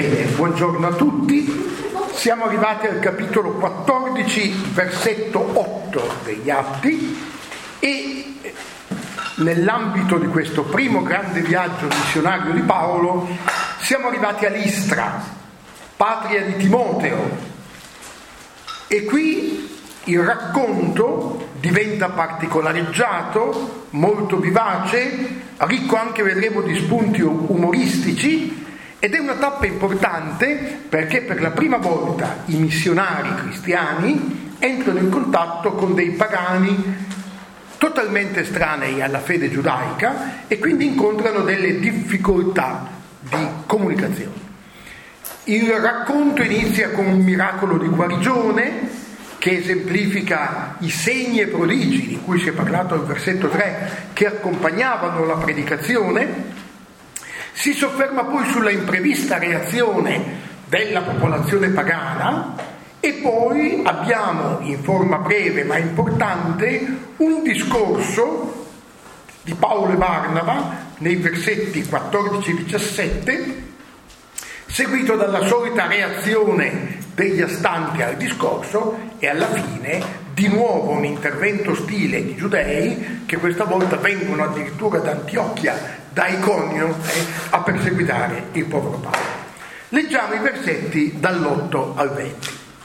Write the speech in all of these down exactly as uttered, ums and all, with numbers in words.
Bene, buongiorno a tutti. Siamo arrivati al capitolo quattordici, versetto otto degli Atti, e nell'ambito di questo primo grande viaggio missionario di Paolo siamo arrivati a Listra, patria di Timoteo, e qui il racconto diventa particolareggiato, molto vivace, ricco anche, vedremo, di spunti umoristici, ed è una tappa importante perché per la prima volta i missionari cristiani entrano in contatto con dei pagani totalmente estranei alla fede giudaica e quindi incontrano delle difficoltà di comunicazione. Il racconto inizia con un miracolo di guarigione che esemplifica i segni e prodigi di cui si è parlato al versetto tre, che accompagnavano la predicazione. Si sofferma poi sulla imprevista reazione della popolazione pagana e poi abbiamo, in forma breve ma importante, un discorso di Paolo e Barnaba nei versetti quattordici e diciassette, seguito dalla solita reazione degli astanti al discorso e alla fine di nuovo un intervento ostile di giudei che questa volta vengono addirittura da Antiochia, da Iconio, eh, a perseguitare il povero Paolo. Leggiamo i versetti dall'otto al venti.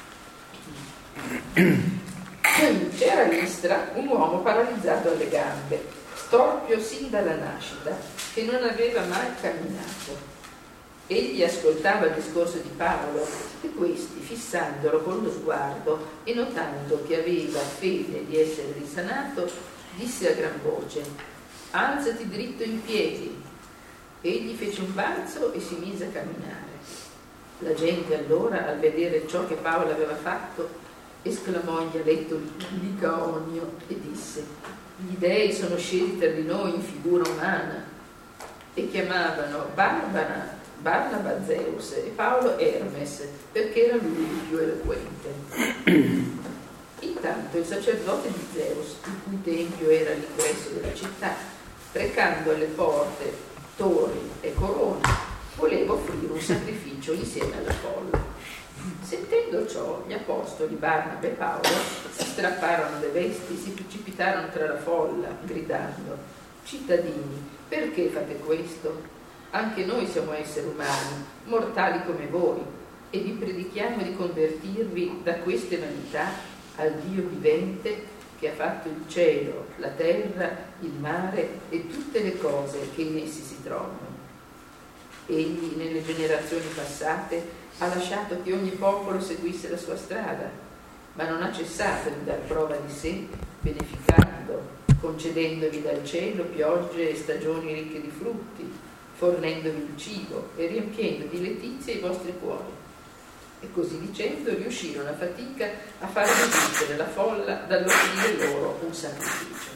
C'era a Listra un uomo paralizzato alle gambe, storpio sin dalla nascita, che non aveva mai camminato. Egli ascoltava il discorso di Paolo e questi, fissandolo con lo sguardo e notando che aveva fede di essere risanato, disse a gran voce: alzati dritto in piedi. Egli fece un balzo e si mise a camminare. La gente allora, al vedere ciò che Paolo aveva fatto, esclamò in dialetto licaonio e disse: gli dei sono scesi tra di noi in figura umana. E chiamavano Barbara Barnaba Zeus e Paolo Hermes, perché era lui il più eloquente. Intanto il sacerdote di Zeus, il cui tempio era all'ingresso della città, recando alle porte torri e corone, voleva offrire un sacrificio insieme alla folla. Sentendo ciò, gli apostoli Barnaba e Paolo si strapparono le vesti, si precipitarono tra la folla, gridando: cittadini, perché fate questo? Anche noi siamo esseri umani, mortali come voi, e vi predichiamo di convertirvi da queste vanità al Dio vivente che ha fatto il cielo, la terra, il mare e tutte le cose che in essi si trovano. Egli nelle generazioni passate ha lasciato che ogni popolo seguisse la sua strada, ma non ha cessato di dar prova di sé, beneficando, concedendovi dal cielo piogge e stagioni ricche di frutti, fornendovi il cibo e riempiendo di letizia i vostri cuori. E così dicendo riuscirono a fatica a far resistere la folla dall'offrire loro un sacrificio.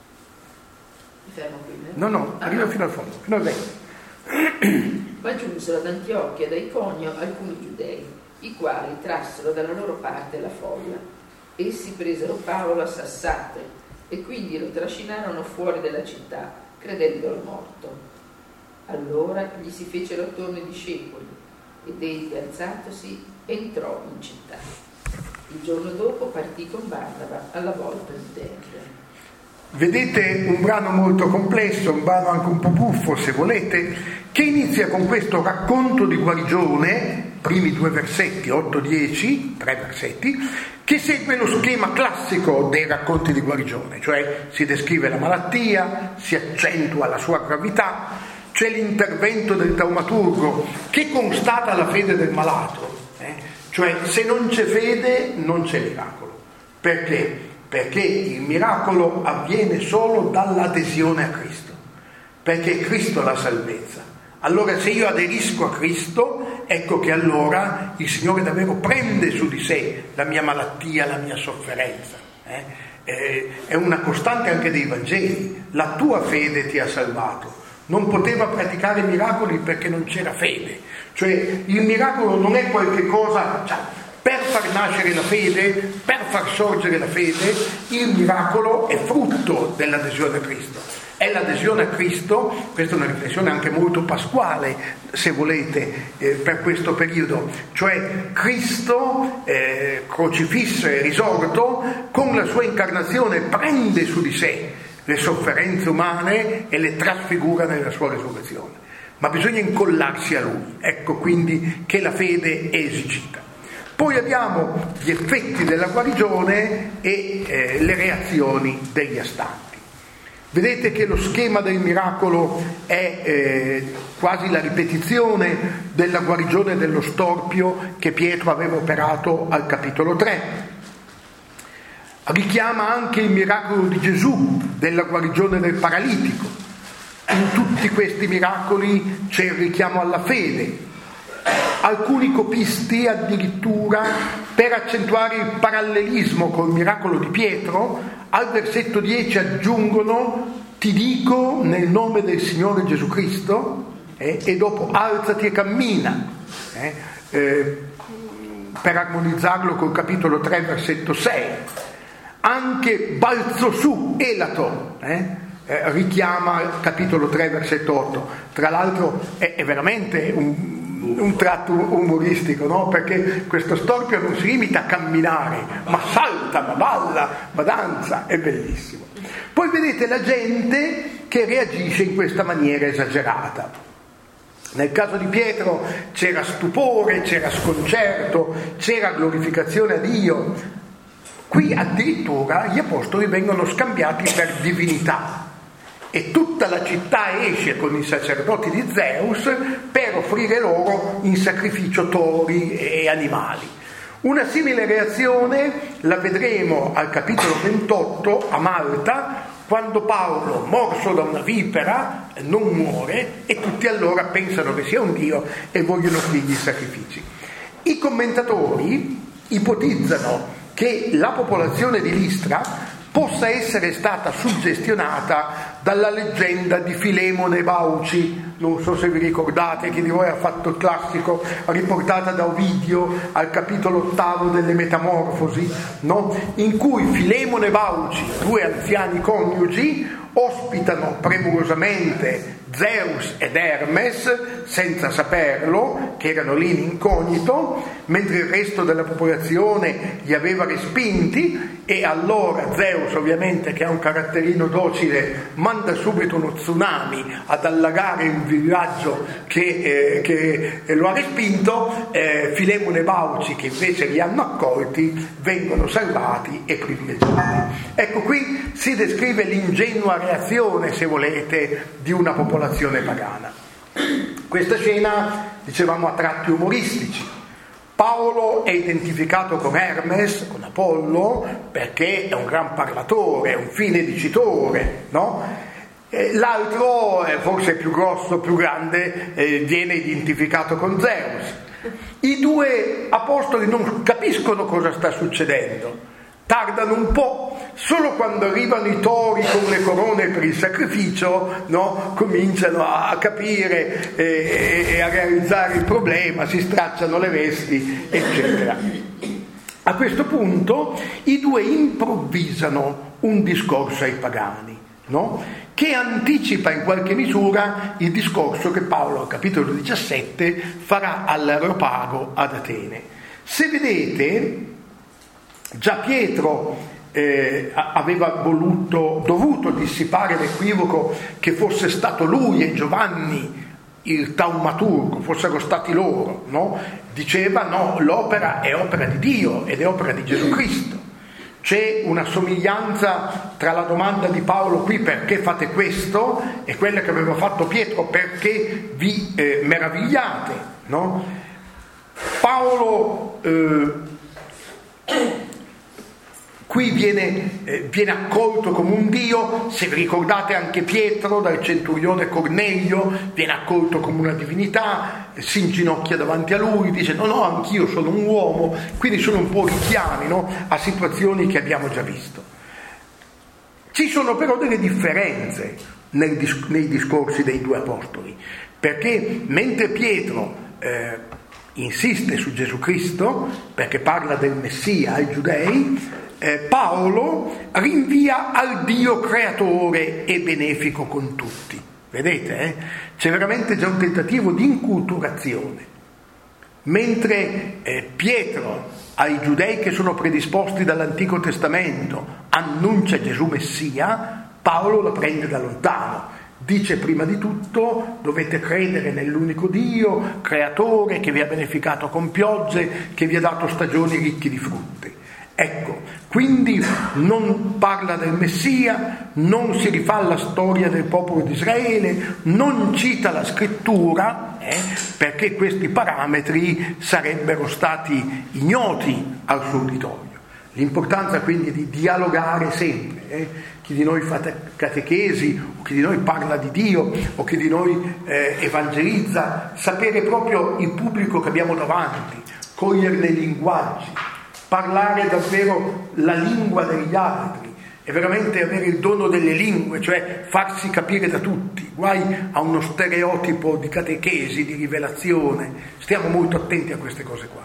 Mi fermo qui? Eh? No, no, arriva ah, fino al fondo, fino al venti. Ma giunsero ad Antiochia da Iconio alcuni giudei, i quali trassero dalla loro parte la folla. Essi presero Paolo a sassate e quindi lo trascinarono fuori della città, credendolo morto. Allora gli si fecero attorno i discepoli ed egli, alzatosi, entrò in città. Il giorno dopo partì con Barnaba alla volta di Derbe. Vedete un brano molto complesso, un brano anche un po' buffo se volete, che inizia con questo racconto di guarigione, primi due versetti, otto dieci, tre versetti, che segue lo schema classico dei racconti di guarigione, cioè si descrive la malattia, si accentua la sua gravità, c'è l'intervento del taumaturgo che constata la fede del malato, eh? Cioè se non c'è fede non c'è miracolo. Perché? Perché il miracolo avviene solo dall'adesione a Cristo, perché è Cristo la salvezza. Allora se io aderisco a Cristo, ecco che allora il Signore davvero prende su di sé la mia malattia, la mia sofferenza. Eh? Eh, è una costante anche dei Vangeli: la tua fede ti ha salvato. Non poteva praticare miracoli perché non c'era fede. Cioè il miracolo non è qualche cosa, cioè, per far nascere la fede, per far sorgere la fede, il miracolo è frutto dell'adesione a Cristo, è è l'adesione a Cristo. Questa è una riflessione anche molto pasquale, se volete, eh, per questo periodo, cioè Cristo eh, crocifisso e risorto, con la sua incarnazione prende su di sé le sofferenze umane e le trasfigura nella sua risurrezione, ma bisogna incollarsi a lui. Ecco quindi che la fede è esigita. Poi abbiamo gli effetti della guarigione e eh, le reazioni degli astanti. Vedete che lo schema del miracolo è eh, quasi la ripetizione della guarigione dello storpio che Pietro aveva operato al capitolo tre. Richiama anche il miracolo di Gesù della guarigione del paralitico. In tutti questi miracoli c'è il richiamo alla fede. Alcuni copisti addirittura, per accentuare il parallelismo col miracolo di Pietro, al versetto dieci aggiungono: ti dico nel nome del Signore Gesù Cristo, eh, e dopo alzati e cammina, eh, eh, per armonizzarlo col capitolo tre versetto sei. Anche balzo su, elato, eh, eh, richiama il capitolo tre versetto otto. Tra l'altro è, è veramente un un tratto umoristico, no? Perché questo storpio non si limita a camminare, ma salta, ma balla, ma danza, è bellissimo. Poi vedete la gente che reagisce in questa maniera esagerata. Nel caso di Pietro c'era stupore, c'era sconcerto, c'era glorificazione a Dio. Qui addirittura gli apostoli vengono scambiati per divinità. E tutta la città esce con i sacerdoti di Zeus per offrire loro in sacrificio tori e animali. Una simile reazione la vedremo al capitolo ventotto a Malta, quando Paolo, morso da una vipera, non muore e tutti allora pensano che sia un dio e vogliono offrirgli i sacrifici. I commentatori ipotizzano che la popolazione di Listra possa essere stata suggestionata dalla leggenda di Filemone Bauci. Non so se vi ricordate, chi di voi ha fatto il classico, riportata da Ovidio al capitolo ottavo delle Metamorfosi, no? In cui Filemone Bauci, due anziani coniugi, ospitano premurosamente Zeus ed Hermes senza saperlo, che erano lì in incognito, mentre il resto della popolazione li aveva respinti, e allora Zeus, ovviamente, che ha un caratterino docile, manda subito uno tsunami ad allagare il villaggio che, eh, che lo ha respinto. eh, Filemone e Bauci, che invece li hanno accolti, vengono salvati e privilegiati. Ecco, qui si descrive l'ingenua reazione, se volete, di una popolazione pagana. Questa scena, dicevamo, a tratti umoristici. Paolo è identificato con Hermes, con Apollo, perché è un gran parlatore, è un fine dicitore, no? E l'altro, forse più grosso, più grande, eh, viene identificato con Zeus. I due apostoli non capiscono cosa sta succedendo. Tardano un po', solo quando arrivano i tori con le corone per il sacrificio, no? Cominciano a capire e, e a realizzare il problema, si stracciano le vesti, eccetera. A questo punto i due improvvisano un discorso ai pagani, no? Che anticipa in qualche misura il discorso che Paolo al capitolo diciassette farà all'Areopago ad Atene. Se vedete, già Pietro eh, aveva voluto, dovuto dissipare l'equivoco che fosse stato lui e Giovanni il taumaturgo, fossero stati loro, no? Diceva no, l'opera è opera di Dio ed è opera di Gesù Cristo. C'è una somiglianza tra la domanda di Paolo qui, perché fate questo, e quella che aveva fatto Pietro, perché vi eh, meravigliate, no? Paolo eh, qui viene, eh, viene accolto come un dio. Se vi ricordate, anche Pietro dal centurione Cornelio viene accolto come una divinità, si inginocchia davanti a lui, dice no no, anch'io sono un uomo. Quindi sono un po' richiami, no? A situazioni che abbiamo già visto. Ci sono però delle differenze nel dis- nei discorsi dei due apostoli, perché mentre Pietro eh, insiste su Gesù Cristo, perché parla del Messia ai giudei, eh, Paolo rinvia al Dio creatore e benefico con tutti. Vedete, eh? C'è veramente già un tentativo di inculturazione. Mentre eh, Pietro ai giudei che sono predisposti dall'Antico Testamento annuncia Gesù Messia, Paolo la prende da lontano. Dice prima di tutto dovete credere nell'unico Dio, creatore, che vi ha beneficato con piogge, che vi ha dato stagioni ricchi di frutti. Ecco, quindi non parla del Messia, non si rifà alla storia del popolo di Israele, non cita la scrittura, eh, perché questi parametri sarebbero stati ignoti al suo uditorio. L'importanza quindi di dialogare sempre, eh? Chi di noi fa catechesi, o chi di noi parla di Dio, o chi di noi eh, evangelizza, sapere proprio il pubblico che abbiamo davanti, coglierne i linguaggi, parlare davvero la lingua degli altri, e veramente avere il dono delle lingue, cioè farsi capire da tutti. Guai a uno stereotipo di catechesi, di rivelazione. Stiamo molto attenti a queste cose qua.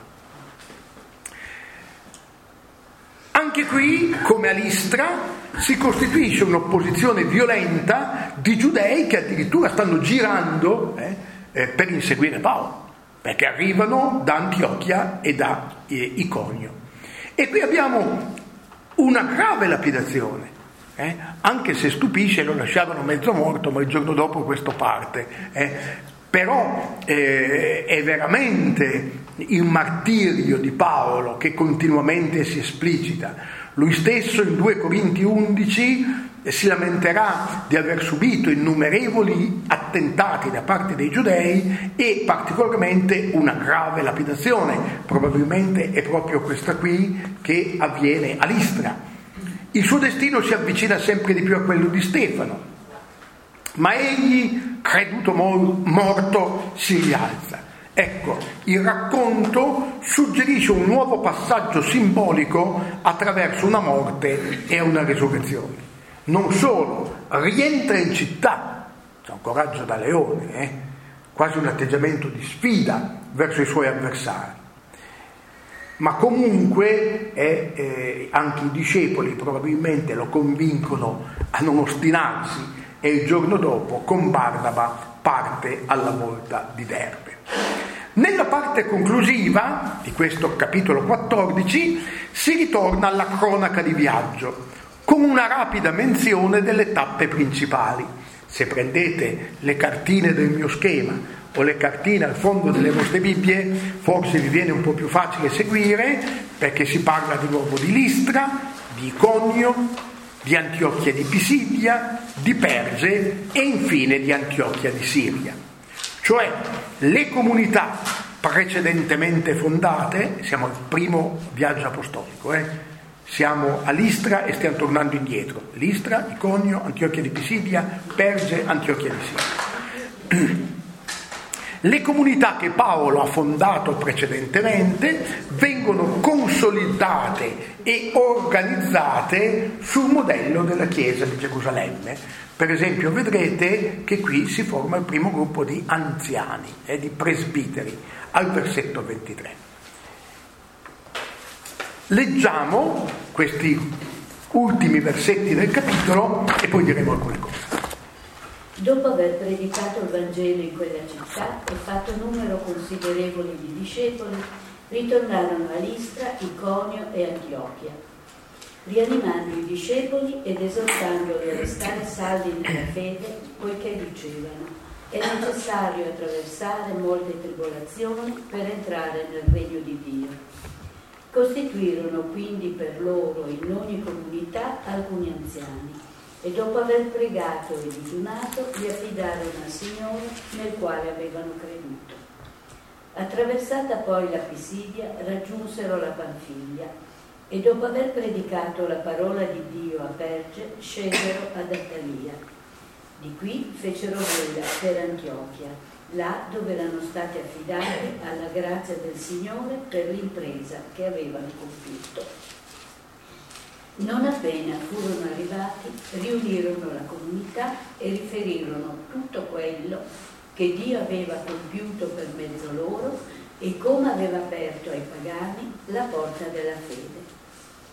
Anche qui, come a Listra, si costituisce un'opposizione violenta di giudei che addirittura stanno girando eh, eh, per inseguire Paolo, perché arrivano da Antiochia e da eh, Iconio. E qui abbiamo una grave lapidazione, eh, anche se stupisce, lo lasciavano mezzo morto, ma il giorno dopo questo parte. Eh. Però eh, è veramente il martirio di Paolo che continuamente si esplicita. Lui stesso in due Corinti undici si lamenterà di aver subito innumerevoli attentati da parte dei giudei e particolarmente una grave lapidazione. Probabilmente è proprio questa qui che avviene a Listra. Il suo destino si avvicina sempre di più a quello di Stefano, ma egli, creduto morto, si rialza. Ecco, il racconto suggerisce un nuovo passaggio simbolico attraverso una morte e una risurrezione. Non solo, rientra in città, c'è un coraggio da leone, eh? Quasi un atteggiamento di sfida verso i suoi avversari. Ma comunque eh, eh, anche i discepoli probabilmente lo convincono a non ostinarsi, e il giorno dopo con Barnaba parte alla volta di Derbe. Nella parte conclusiva di questo capitolo quattordici si ritorna alla cronaca di viaggio con una rapida menzione delle tappe principali. Se prendete le cartine del mio schema o le cartine al fondo delle vostre Bibbie, forse vi viene un po' più facile seguire, perché si parla di nuovo di Listra, di Iconio, di Antiochia di Pisidia, di Perge e infine di Antiochia di Siria. Cioè le comunità precedentemente fondate, siamo al primo viaggio apostolico, eh? Siamo a Listra e stiamo tornando indietro. Listra, Iconio, Antiochia di Pisidia, Perge, Antiochia di Siria. Le comunità che Paolo ha fondato precedentemente vengono consolidate e organizzate sul modello della Chiesa di Gerusalemme. Per esempio vedrete che qui si forma il primo gruppo di anziani e eh, di presbiteri, al versetto ventitré. Leggiamo questi ultimi versetti del capitolo e poi diremo alcune cose. Dopo aver predicato il Vangelo in quella città e fatto numero considerevole di discepoli, ritornarono a Listra, Iconio e Antiochia, rianimando i discepoli ed esortandoli a restare saldi nella fede, poiché dicevano: è necessario attraversare molte tribolazioni per entrare nel regno di Dio. Costituirono quindi per loro in ogni comunità alcuni anziani, e dopo aver pregato e digiunato li affidarono al Signore, nel quale avevano creduto. Attraversata poi la Pisidia raggiunsero la Panfilia e dopo aver predicato la parola di Dio a Perge scesero ad Attalia. Di qui fecero vela per Antiochia, là dove erano stati affidati alla grazia del Signore per l'impresa che avevano compiuto. Non appena furono arrivati, riunirono la comunità e riferirono tutto quello che Dio aveva compiuto per mezzo loro e come aveva aperto ai pagani la porta della fede.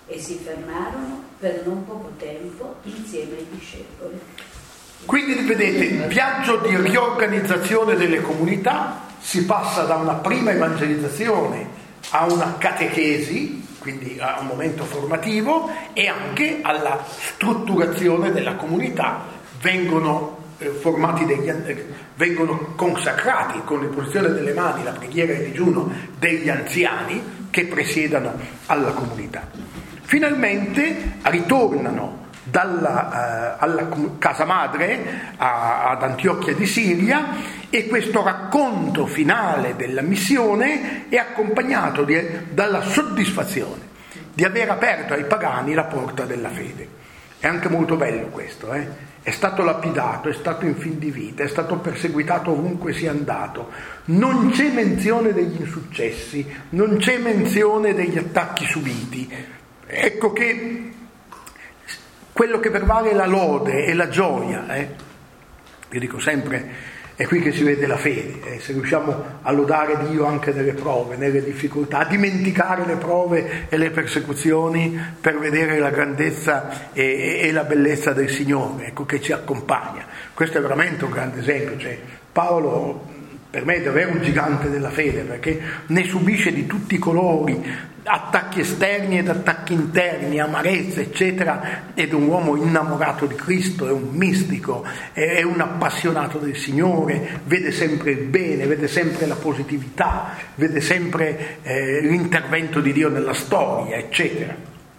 e si fermarono per non poco tempo insieme ai discepoli. Quindi vedete, il viaggio di riorganizzazione delle comunità si passa da una prima evangelizzazione a una catechesi, quindi a un momento formativo, e anche alla strutturazione della comunità. Vengono eh, formati degli, eh, vengono consacrati con l'imposizione delle mani, la preghiera e il digiuno degli anziani che presiedano alla comunità. Finalmente ritornano dalla, eh, alla casa madre a, ad Antiochia di Siria, e questo racconto finale della missione è accompagnato di, dalla soddisfazione di aver aperto ai pagani la porta della fede. È anche molto bello questo, eh? È stato lapidato, è stato in fin di vita, è stato perseguitato ovunque sia andato, non c'è menzione degli insuccessi, non c'è menzione degli attacchi subiti. Ecco che quello che pervale è la lode e la gioia. Eh? Io dico sempre, è qui che si vede la fede, eh? Se riusciamo a lodare Dio anche nelle prove, nelle difficoltà, a dimenticare le prove e le persecuzioni per vedere la grandezza e, e la bellezza del Signore, ecco, che ci accompagna. Questo è veramente un grande esempio. Cioè, Paolo per me è davvero un gigante della fede, perché ne subisce di tutti i colori, attacchi esterni ed attacchi interni, amarezza eccetera, ed è un uomo innamorato di Cristo, è un mistico, è un appassionato del Signore, vede sempre il bene, vede sempre la positività, vede sempre eh, l'intervento di Dio nella storia eccetera.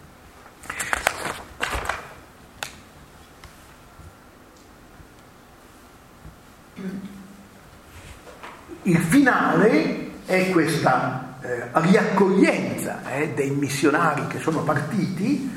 Il finale è questa Eh, riaccoglienza eh, dei missionari che sono partiti,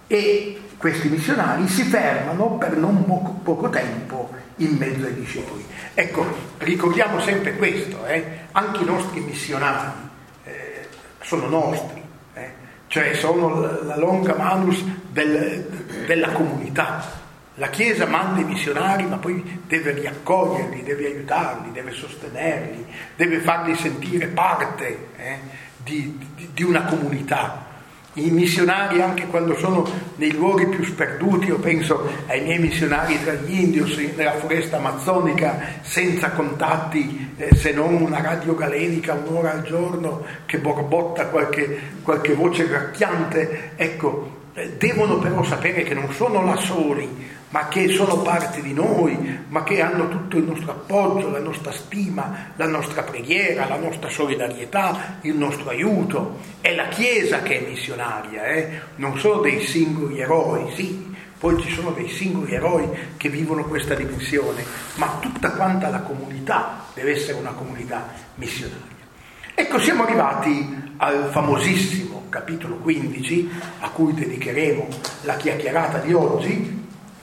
e questi missionari si fermano per non poco, poco tempo in mezzo ai discepoli. Ecco, ricordiamo sempre questo, eh, anche i nostri missionari eh, sono nostri, eh, cioè sono la, la longa manus del, della comunità. La Chiesa manda i missionari, ma poi deve riaccoglierli, deve aiutarli, deve sostenerli, deve farli sentire parte eh, di, di, di una comunità. I missionari, anche quando sono nei luoghi più sperduti, io penso ai miei missionari tra gli indios nella foresta amazzonica, senza contatti eh, se non una radio galenica un'ora al giorno che borbotta qualche, qualche voce gracchiante, ecco, eh, devono però sapere che non sono là soli, ma che sono parte di noi, ma che hanno tutto il nostro appoggio, la nostra stima, la nostra preghiera, la nostra solidarietà, il nostro aiuto. È la Chiesa che è missionaria, eh? Non sono dei singoli eroi, sì, poi ci sono dei singoli eroi che vivono questa dimensione, ma tutta quanta la comunità deve essere una comunità missionaria. Ecco, siamo arrivati al famosissimo capitolo quindici, a cui dedicheremo la chiacchierata di oggi,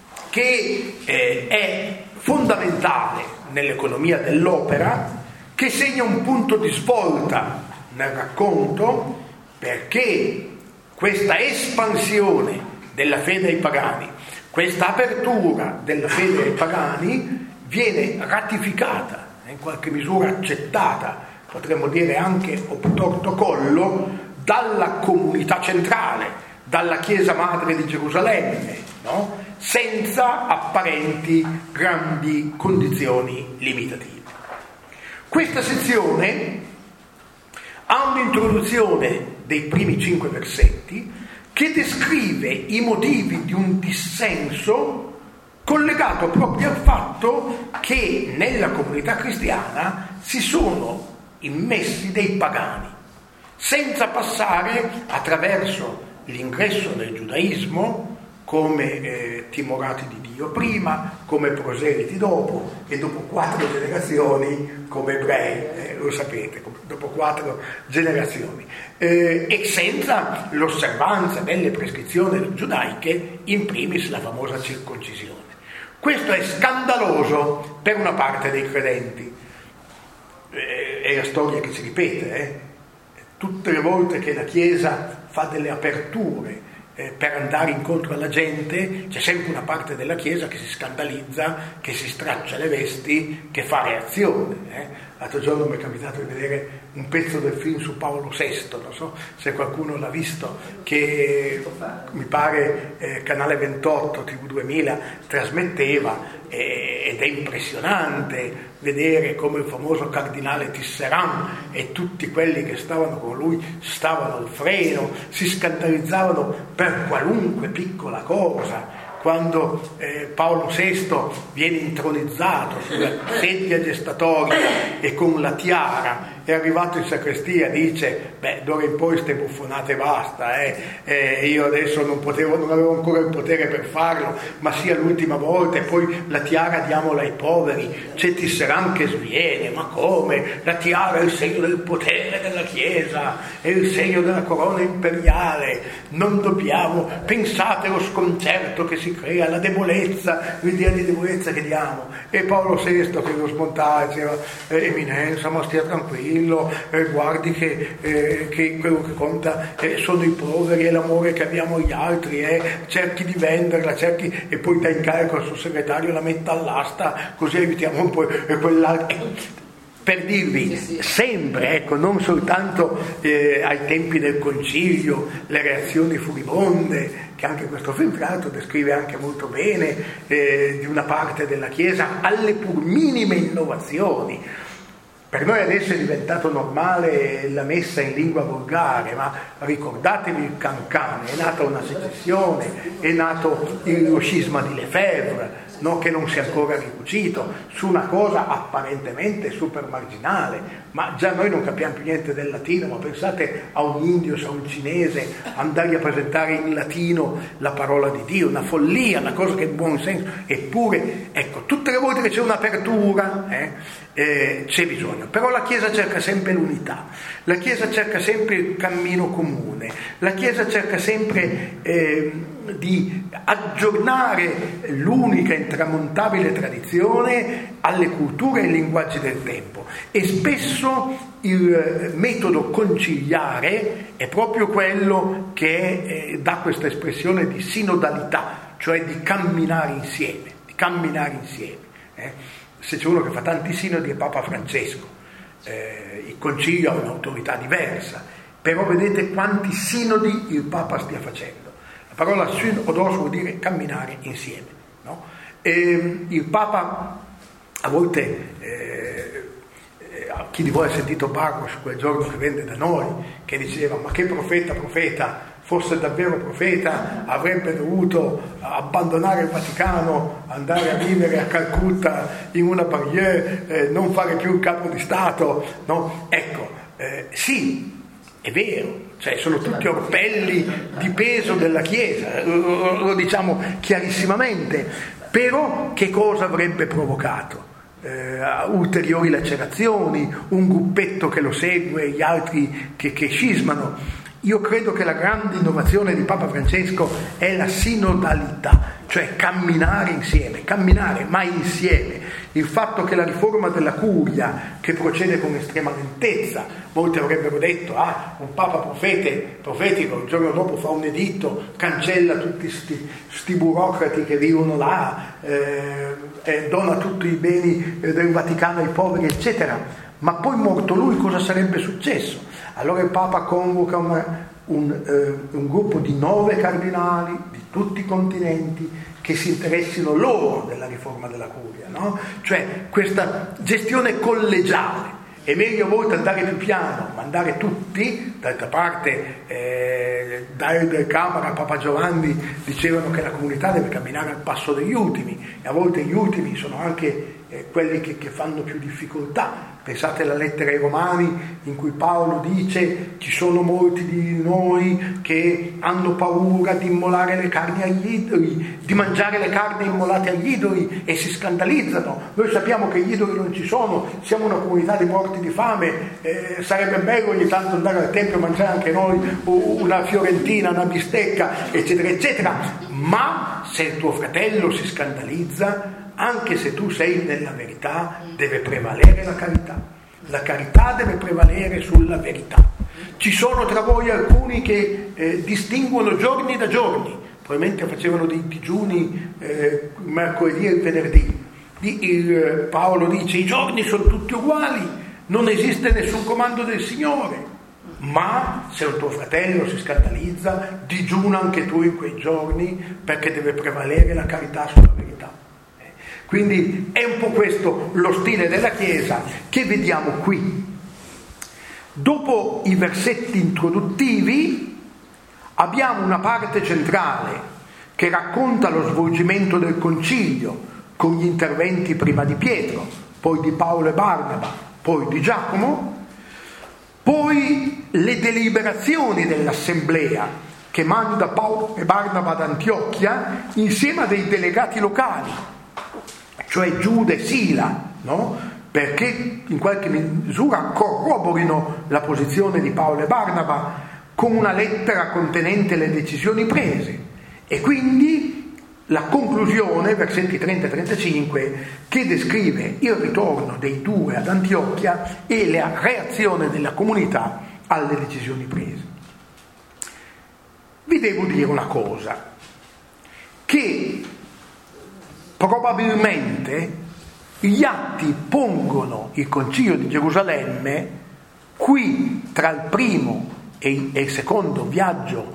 che eh, è fondamentale nell'economia dell'opera, che segna un punto di svolta nel racconto, perché questa espansione della fede ai pagani, questa apertura della fede ai pagani viene ratificata, in qualche misura accettata, potremmo dire anche obtorto collo, dalla comunità centrale, dalla Chiesa Madre di Gerusalemme, no? Senza apparenti grandi condizioni limitative. Questa sezione ha un'introduzione dei primi cinque versetti che descrive i motivi di un dissenso collegato proprio al fatto che nella comunità cristiana si sono immessi dei pagani, senza passare attraverso l'ingresso nel giudaismo come eh, timorati di Dio prima, come proseliti dopo, e dopo quattro generazioni come ebrei, eh, lo sapete, dopo quattro generazioni, eh, e senza l'osservanza delle prescrizioni giudaiche, in primis la famosa circoncisione. Questo è scandaloso per una parte dei credenti, eh, è la storia che si ripete, eh? Tutte le volte che la Chiesa fa delle aperture Eh, per andare incontro alla gente, c'è sempre una parte della Chiesa che si scandalizza, che si straccia le vesti, che fa reazione. Eh. L'altro giorno mi è capitato di vedere un pezzo del film su Paolo sesto, non so se qualcuno l'ha visto, che mi pare eh, Canale ventotto, T V duemila trasmetteva, eh, ed è impressionante vedere come il famoso cardinale Tisserand e tutti quelli che stavano con lui stavano al freno, si scandalizzavano per qualunque piccola cosa. Quando eh, Paolo sesto viene intronizzato sulla sedia gestatoria e con la tiara è arrivato in sacrestia, dice: beh, d'ora in poi ste buffonate basta, eh. Eh, io adesso non potevo, non avevo ancora il potere per farlo, ma sia l'ultima volta, e poi la tiara diamola ai poveri. C'è Tisserand che sviene: ma come? La tiara è il segno del potere della Chiesa, è il segno della corona imperiale, non dobbiamo, pensate allo sconcerto che si crea, la debolezza, l'idea di debolezza che diamo. E Paolo sesto che lo smontava diceva: eh, eminenza, ma stia tranquillo, eh, guardi che, eh, che quello che conta eh, sono i poveri e l'amore che abbiamo agli altri, eh, cerchi di venderla, cerchi, e poi dai incarico al suo segretario, la metta all'asta, così evitiamo un po' eh, quell'altro. Per dirvi, sì, sì. Sempre, ecco, non soltanto eh, ai tempi del concilio, le reazioni furibonde, che anche questo film tra l'altro descrive anche molto bene, eh, di una parte della Chiesa, alle pur minime innovazioni. Per noi adesso è diventato normale la messa in lingua volgare, ma ricordatevi il Cancan, è nata una secessione, è nato lo scisma di Lefebvre, no, che non si è ancora ricucito, su una cosa apparentemente super marginale, ma già noi non capiamo più niente del latino. Ma pensate a un indio, a un cinese, andare a presentare in latino la parola di Dio, una follia, una cosa che è buon senso. Eppure, ecco, tutte le volte che c'è un'apertura eh, eh, c'è bisogno, però la Chiesa cerca sempre l'unità, la Chiesa cerca sempre il cammino comune, la Chiesa cerca sempre eh, di aggiornare l'unica intramontabile tradizione alle culture e ai linguaggi del tempo, e spesso il metodo conciliare è proprio quello che eh, dà questa espressione di sinodalità, cioè di camminare insieme, di camminare insieme. Eh. Se c'è uno che fa tanti sinodi è Papa Francesco, eh, il concilio ha un'autorità diversa, però vedete quanti sinodi il Papa stia facendo. La parola synodos vuol dire camminare insieme, no? E il Papa a volte, eh, chi di voi ha sentito Barros quel giorno che venne da noi, che diceva: ma che profeta, profeta, fosse davvero profeta avrebbe dovuto abbandonare il Vaticano, andare a vivere a Calcutta in una barrière, eh, non fare più il capo di Stato, no? Ecco, eh, sì, è vero, cioè sono tutti orpelli di peso della Chiesa, lo, lo diciamo chiarissimamente, però che cosa avrebbe provocato? Eh, ulteriori lacerazioni, un gruppetto che lo segue, gli altri che, che scismano. Io credo che la grande innovazione di Papa Francesco è la sinodalità, cioè camminare insieme, camminare ma insieme. Il fatto che la riforma della curia, che procede con estrema lentezza, molti avrebbero detto: ah, un Papa profete, profetico, il giorno dopo fa un editto, cancella tutti sti, sti burocrati che vivono là, eh, eh, dona tutti i beni del Vaticano ai poveri, eccetera. Ma poi, morto lui, cosa sarebbe successo? Allora il Papa convoca una, un, eh, un gruppo di nove cardinali di tutti i continenti che si interessino loro della riforma della curia, no? Cioè questa gestione collegiale. È meglio a volte andare più piano, ma andare tutti. D'altra parte eh, dai del Camera, Papa Giovanni dicevano che la comunità deve camminare al passo degli ultimi, e a volte gli ultimi sono anche eh, quelli che, che fanno più difficoltà. Pensate alla lettera ai Romani, in cui Paolo dice: ci sono molti di noi che hanno paura di immolare le carni agli idoli, di mangiare le carni immolate agli idoli, e si scandalizzano. Noi sappiamo che gli idoli non ci sono, siamo una comunità di morti di fame, eh, sarebbe bello ogni tanto andare al tempio e mangiare anche noi una fiorentina, una bistecca, eccetera, eccetera. Ma se il tuo fratello si scandalizza, anche se tu sei nella verità, deve prevalere la carità. La carità deve prevalere sulla verità. Ci sono tra voi alcuni che eh, distinguono giorni da giorni, probabilmente facevano dei digiuni eh, mercoledì e venerdì. Di, il, Paolo dice: i giorni sono tutti uguali, non esiste nessun comando del Signore. Ma se un tuo fratello si scandalizza, digiuna anche tu in quei giorni, perché deve prevalere la carità sulla verità. Quindi è un po' questo lo stile della Chiesa che vediamo qui. Dopo i versetti introduttivi abbiamo una parte centrale che racconta lo svolgimento del concilio con gli interventi prima di Pietro, poi di Paolo e Barnaba, poi di Giacomo. Poi le deliberazioni dell'assemblea che manda Paolo e Barnaba ad Antiochia insieme a dei delegati locali, cioè Giuda e Sila, no? Perché in qualche misura corroborino la posizione di Paolo e Barnaba con una lettera contenente le decisioni prese. E quindi la conclusione, versetti trenta e trentacinque, che descrive il ritorno dei due ad Antiochia e la reazione della comunità alle decisioni prese. Vi devo dire una cosa, che probabilmente gli atti pongono il Concilio di Gerusalemme qui tra il primo e il secondo viaggio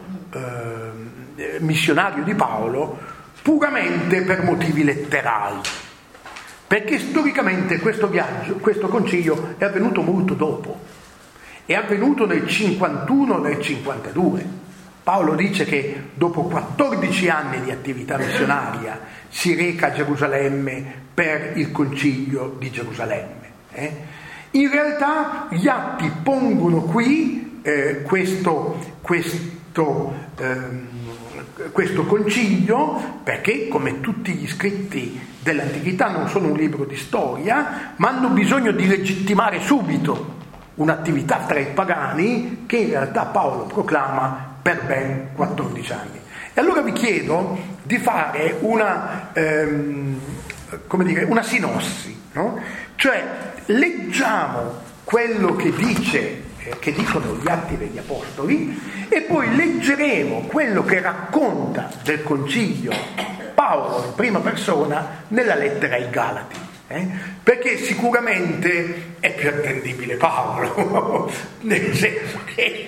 eh, missionario di Paolo puramente per motivi letterali, perché storicamente questo viaggio, questo concilio è avvenuto molto dopo, è avvenuto nel cinquantuno, nel cinquantadue. Paolo dice che dopo quattordici anni di attività missionaria si reca a Gerusalemme per il concilio di Gerusalemme. Eh? In realtà gli atti pongono qui eh, questo, questo ehm, questo concilio, perché come tutti gli scritti dell'antichità non sono un libro di storia, ma hanno bisogno di legittimare subito un'attività tra i pagani che in realtà Paolo proclama per ben quattordici anni. E allora vi chiedo di fare una, ehm, come dire, una sinossi, no? Cioè leggiamo quello che dice che dicono gli Atti degli Apostoli e poi leggeremo quello che racconta del concilio Paolo in prima persona nella lettera ai Galati, eh? Perché sicuramente è più attendibile Paolo nel senso che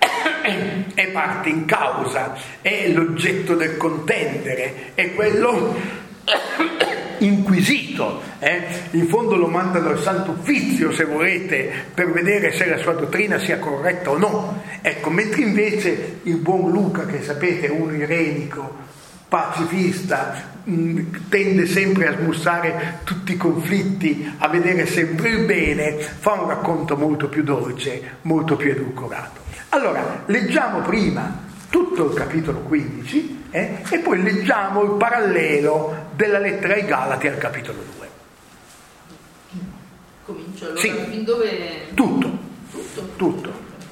è parte in causa, è l'oggetto del contendere, è quello inquisito, eh? In fondo lo mandano al Santo Uffizio, se volete, per vedere se la sua dottrina sia corretta o no. Ecco, mentre invece il buon Luca, che sapete è uno irenico, pacifista, mh, tende sempre a smussare tutti i conflitti, a vedere sempre il bene, fa un racconto molto più dolce, molto più edulcorato. Allora, leggiamo prima tutto il capitolo quindici eh, e poi leggiamo il parallelo della lettera ai Galati al capitolo due. Comincio allora, sì. Fin dove... Tutto. Tutto? Tutto.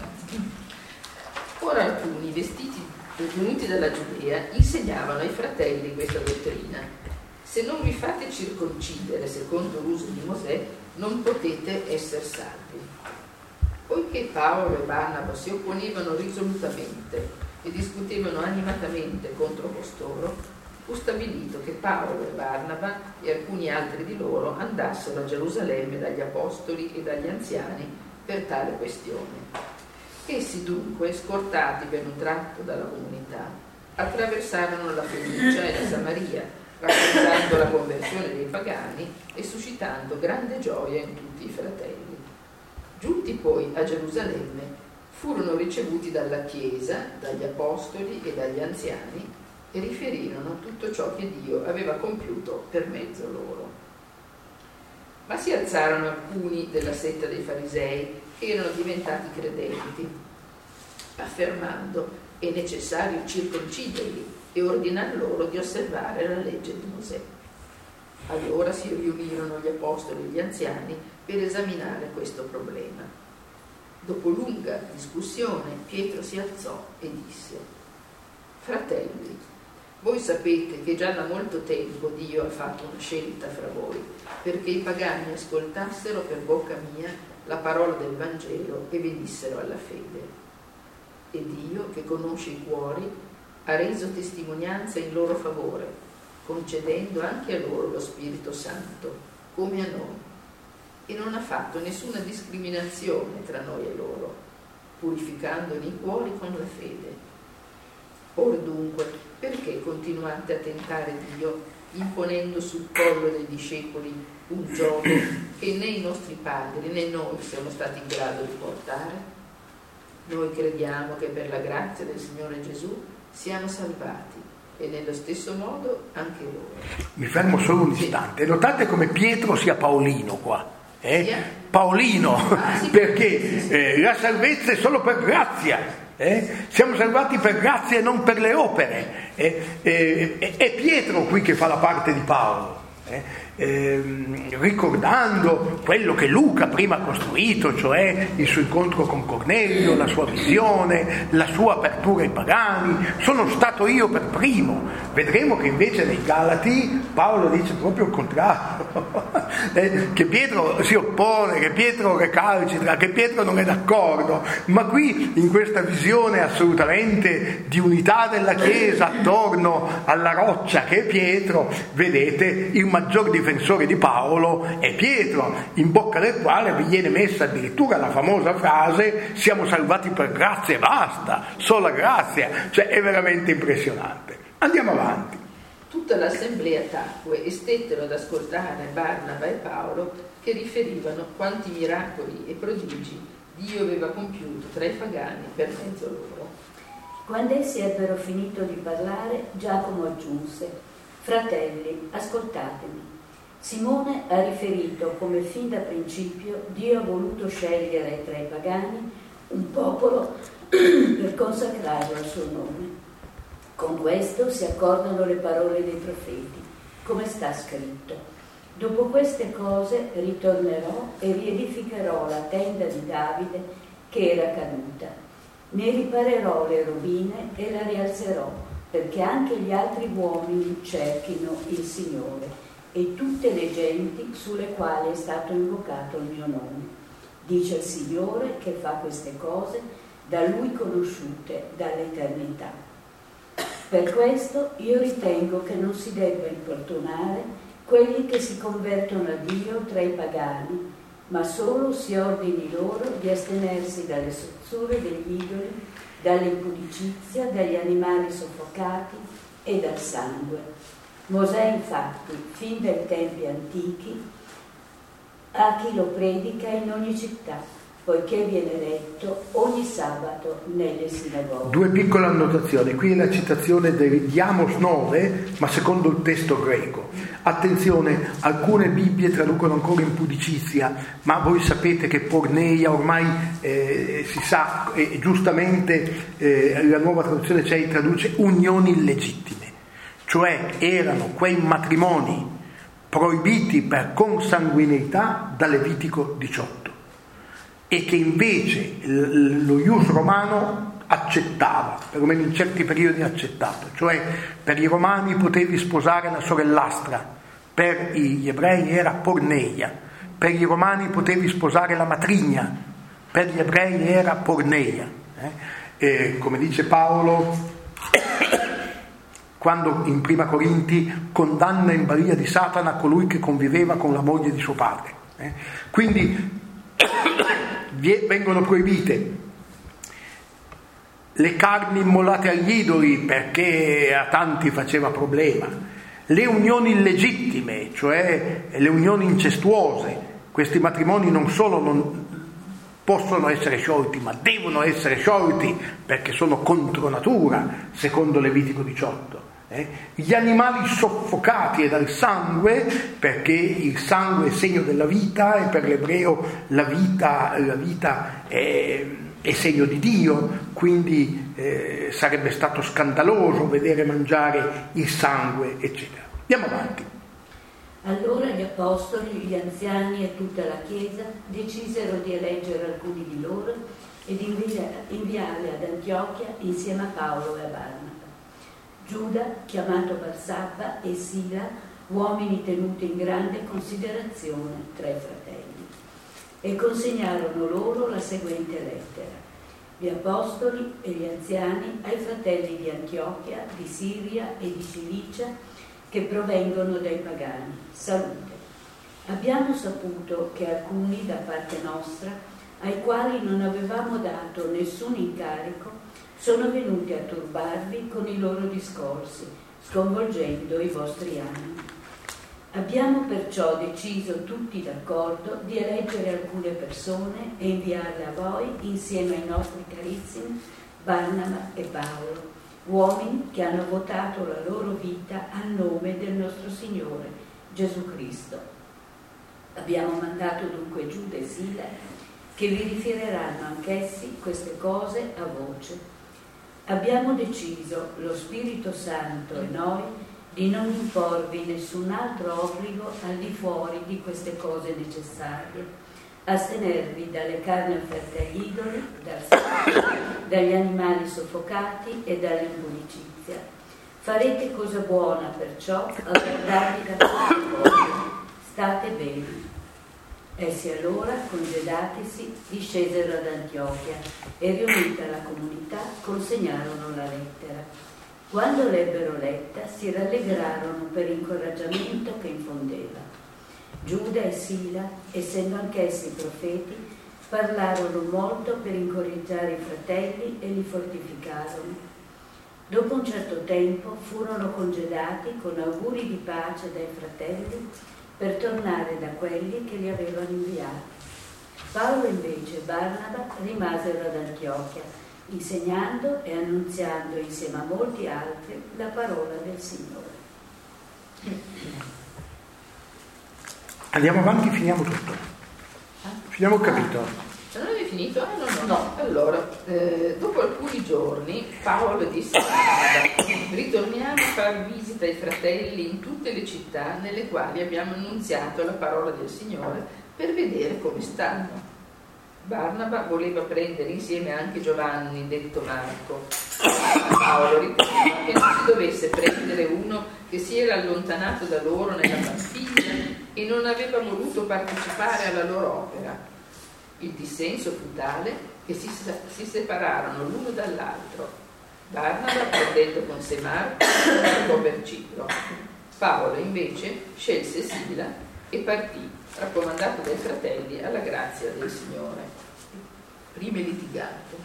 Ora alcuni, vestiti venuti dalla Giudea, insegnavano ai fratelli questa dottrina: se non vi fate circoncidere secondo l'uso di Mosè, non potete essere salvi. Poiché Paolo e Barnaba si opponevano risolutamente e discutevano animatamente contro costoro, fu stabilito che Paolo e Barnaba e alcuni altri di loro andassero a Gerusalemme dagli apostoli e dagli anziani per tale questione. Essi dunque, scortati per un tratto dalla comunità, attraversarono la Fenicia e la Samaria, raccontando la conversione dei pagani e suscitando grande gioia in tutti i fratelli. Giunti poi a Gerusalemme, furono ricevuti dalla Chiesa, dagli apostoli e dagli anziani e riferirono tutto ciò che Dio aveva compiuto per mezzo loro. Ma si alzarono alcuni della setta dei farisei che erano diventati credenti, affermando: è necessario circonciderli e ordinar loro di osservare la legge di Mosè. Allora si riunirono gli apostoli e gli anziani per esaminare questo problema. Dopo lunga discussione, Pietro si alzò e disse: fratelli, voi sapete che già da molto tempo Dio ha fatto una scelta fra voi, perché i pagani ascoltassero per bocca mia la parola del Vangelo e venissero alla fede. E Dio, che conosce i cuori, ha reso testimonianza in loro favore, concedendo anche a loro lo Spirito Santo, come a noi. e non ha fatto nessuna discriminazione tra noi e loro, purificandone i cuori con la fede. Or dunque, perché continuate a tentare Dio, imponendo sul collo dei discepoli un gioco che né i nostri padri né noi siamo stati in grado di portare? Noi crediamo che per la grazia del Signore Gesù siamo salvati, e nello stesso modo anche loro. Mi fermo solo un istante. Sì. Notate come Pietro sia Paolino qua. Eh? Sì. Paolino, ah, sì, perché sì, sì. Eh, la salvezza è solo per grazia. Eh? Siamo salvati per grazia e non per le opere. Eh? Eh, è Pietro qui che fa la parte di Paolo. Eh? Eh, ricordando quello che Luca prima ha costruito, cioè il suo incontro con Cornelio, la sua visione, la sua apertura ai pagani. Sono stato io per primo. Vedremo che invece nei Galati Paolo dice proprio il contrario, eh, che Pietro si oppone, che Pietro recalcitra, che Pietro non è d'accordo, ma qui in questa visione assolutamente di unità della Chiesa attorno alla roccia che è Pietro, vedete il maggior difensore di Paolo è Pietro, in bocca del quale vi viene messa addirittura la famosa frase: siamo salvati per grazia e basta, sola grazia. Cioè è veramente impressionante. Andiamo avanti. Tutta l'assemblea tacque e stettero ad ascoltare Barnaba e Paolo, che riferivano quanti miracoli e prodigi Dio aveva compiuto tra i pagani per mezzo loro. Quando essi ebbero finito di parlare, Giacomo aggiunse: fratelli, ascoltatemi. Simone ha riferito come fin da principio Dio ha voluto scegliere tra i pagani un popolo per consacrarlo al suo nome. Con questo si accordano le parole dei profeti, come sta scritto: dopo queste cose ritornerò e riedificherò la tenda di Davide che era caduta, ne riparerò le rovine e la rialzerò, perché anche gli altri uomini cerchino il Signore e tutte le genti sulle quali è stato invocato il mio nome. Dice il Signore che fa queste cose da Lui conosciute dall'eternità. Per questo io ritengo che non si debba importunare quelli che si convertono a Dio tra i pagani, ma solo si ordini loro di astenersi dalle sozzure degli idoli, dall'impudicizia, dagli animali soffocati e dal sangue. Mosè infatti, fin dai tempi antichi, ha chi lo predica in ogni città, poiché viene letto ogni sabato nelle sinagoghe. Due piccole annotazioni. Qui è la citazione di Amos nove, ma secondo il testo greco. Attenzione, alcune Bibbie traducono ancora impudicizia, ma voi sapete che porneia ormai eh, si sa, e giustamente eh, la nuova traduzione c'è, traduce unioni illegittime. Cioè erano quei matrimoni proibiti per consanguineità da Levitico diciotto e che invece lo ius romano accettava, perlomeno in certi periodi accettato. Cioè per i romani potevi sposare la sorellastra, per gli ebrei era porneia, per i romani potevi sposare la matrigna, per gli ebrei era porneia. Eh? E come dice Paolo quando in Prima Corinti condanna in balia di Satana colui che conviveva con la moglie di suo padre. Eh? Quindi vengono proibite le carni immolate agli idoli, perché a tanti faceva problema, le unioni illegittime, cioè le unioni incestuose. Questi matrimoni non solo non possono essere sciolti, ma devono essere sciolti perché sono contro natura, secondo Levitico diciotto. Eh? Gli animali soffocati e dal sangue, perché il sangue è segno della vita e per l'ebreo la vita, la vita è, è segno di Dio, quindi eh, sarebbe stato scandaloso vedere mangiare il sangue, eccetera. Andiamo avanti. Allora gli apostoli, gli anziani e tutta la Chiesa decisero di eleggere alcuni di loro e di inviarli ad Antiochia insieme a Paolo e a Barnaba. Giuda, chiamato Barsabba, e Sila, uomini tenuti in grande considerazione tra i fratelli, e consegnarono loro la seguente lettera: gli apostoli e gli anziani ai fratelli di Antiochia, di Siria e di Cilicia, che provengono dai pagani, salute. Abbiamo saputo che alcuni da parte nostra, ai quali non avevamo dato nessun incarico, sono venuti a turbarvi con i loro discorsi, sconvolgendo i vostri animi. Abbiamo perciò deciso tutti d'accordo di eleggere alcune persone e inviarle a voi insieme ai nostri carissimi Barnaba e Paolo, uomini che hanno votato la loro vita a nome del nostro Signore Gesù Cristo. Abbiamo mandato dunque Giuda e Sila, che vi riferiranno anch'essi queste cose a voce. Abbiamo deciso, lo Spirito Santo e noi, di non imporvi nessun altro obbligo al di fuori di queste cose necessarie, astenervi dalle carni offerte agli idoli, dal sangue, dagli animali soffocati e dall'impudicizia. Farete cosa buona perciò a guardarvi da queste cose. State bene. Essi allora, congedatisi, discesero ad Antiochia e riunita la comunità consegnarono la lettera. Quando l'ebbero letta si rallegrarono per l'incoraggiamento che infondeva. Giuda e Sila, essendo anch'essi profeti, parlarono molto per incoraggiare i fratelli e li fortificarono. Dopo un certo tempo furono congedati con auguri di pace dai fratelli per tornare da quelli che li avevano inviati. Paolo invece e Barnaba rimasero ad Antiochia, insegnando e annunziando insieme a molti altri la parola del Signore. Andiamo avanti, finiamo tutto. Finiamo il capitolo. Non avevi finito? Ah, no, no, no. Allora, eh, dopo alcuni giorni Paolo disse a Barnaba: ritorniamo a far visita ai fratelli in tutte le città nelle quali abbiamo annunziato la parola del Signore per vedere come stanno. Barnaba voleva prendere insieme anche Giovanni, detto Marco. Paolo riteneva che non si dovesse prendere uno che si era allontanato da loro nella Panfilia e non aveva voluto partecipare alla loro opera. Il dissenso fu tale che si, si separarono l'uno dall'altro. Barnaba, prendendo con sé Marco, andò per Cipro. Paolo invece scelse Sila e partì, raccomandato dai fratelli alla grazia del Signore. Prime litigato.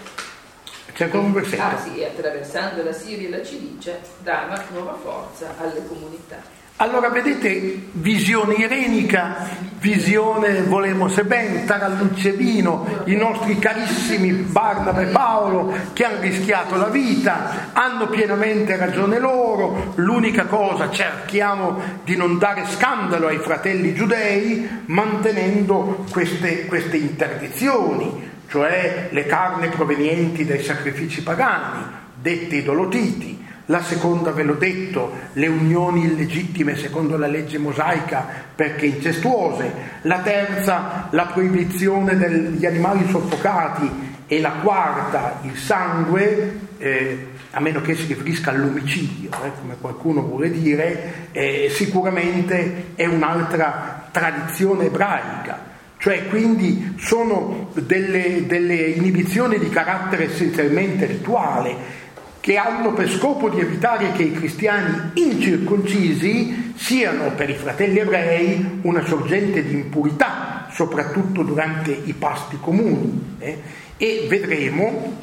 C'è ancora un versetto. Ah sì, e attraversando la Siria e la Cilicia dava nuova forza alle comunità. Allora vedete, visione irenica, visione volemos e ben, Tarallucce Vino, i nostri carissimi Barnaba e Paolo che hanno rischiato la vita, hanno pienamente ragione loro. L'unica cosa, cerchiamo di non dare scandalo ai fratelli giudei mantenendo queste, queste interdizioni, cioè le carni provenienti dai sacrifici pagani, detti idolotiti. La seconda, ve l'ho detto, le unioni illegittime secondo la legge mosaica perché incestuose. La terza, la proibizione degli animali soffocati. E la quarta, il sangue, eh, a meno che si riferisca all'omicidio, eh, come qualcuno vuole dire, eh, sicuramente è un'altra tradizione ebraica. Cioè quindi sono delle, delle inibizioni di carattere essenzialmente rituale, che hanno per scopo di evitare che i cristiani incirconcisi siano per i fratelli ebrei una sorgente di impurità, soprattutto durante i pasti comuni. Eh? E vedremo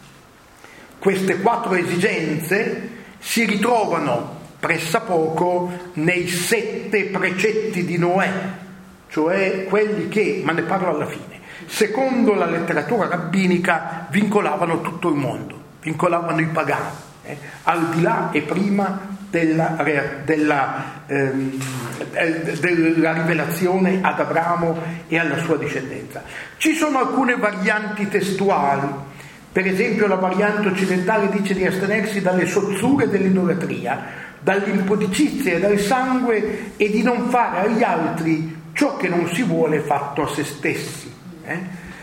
queste quattro esigenze si ritrovano pressappoco nei sette precetti di Noè, cioè quelli che, ma ne parlo alla fine, secondo la letteratura rabbinica vincolavano tutto il mondo, vincolavano i pagani, eh, al di là e prima della, della, ehm, della rivelazione ad Abramo e alla sua discendenza. Ci sono alcune varianti testuali, per esempio la variante occidentale dice di astenersi dalle sozzure dell'idolatria, dall'impudicizia e dal sangue e di non fare agli altri ciò che non si vuole fatto a se stessi. Eh?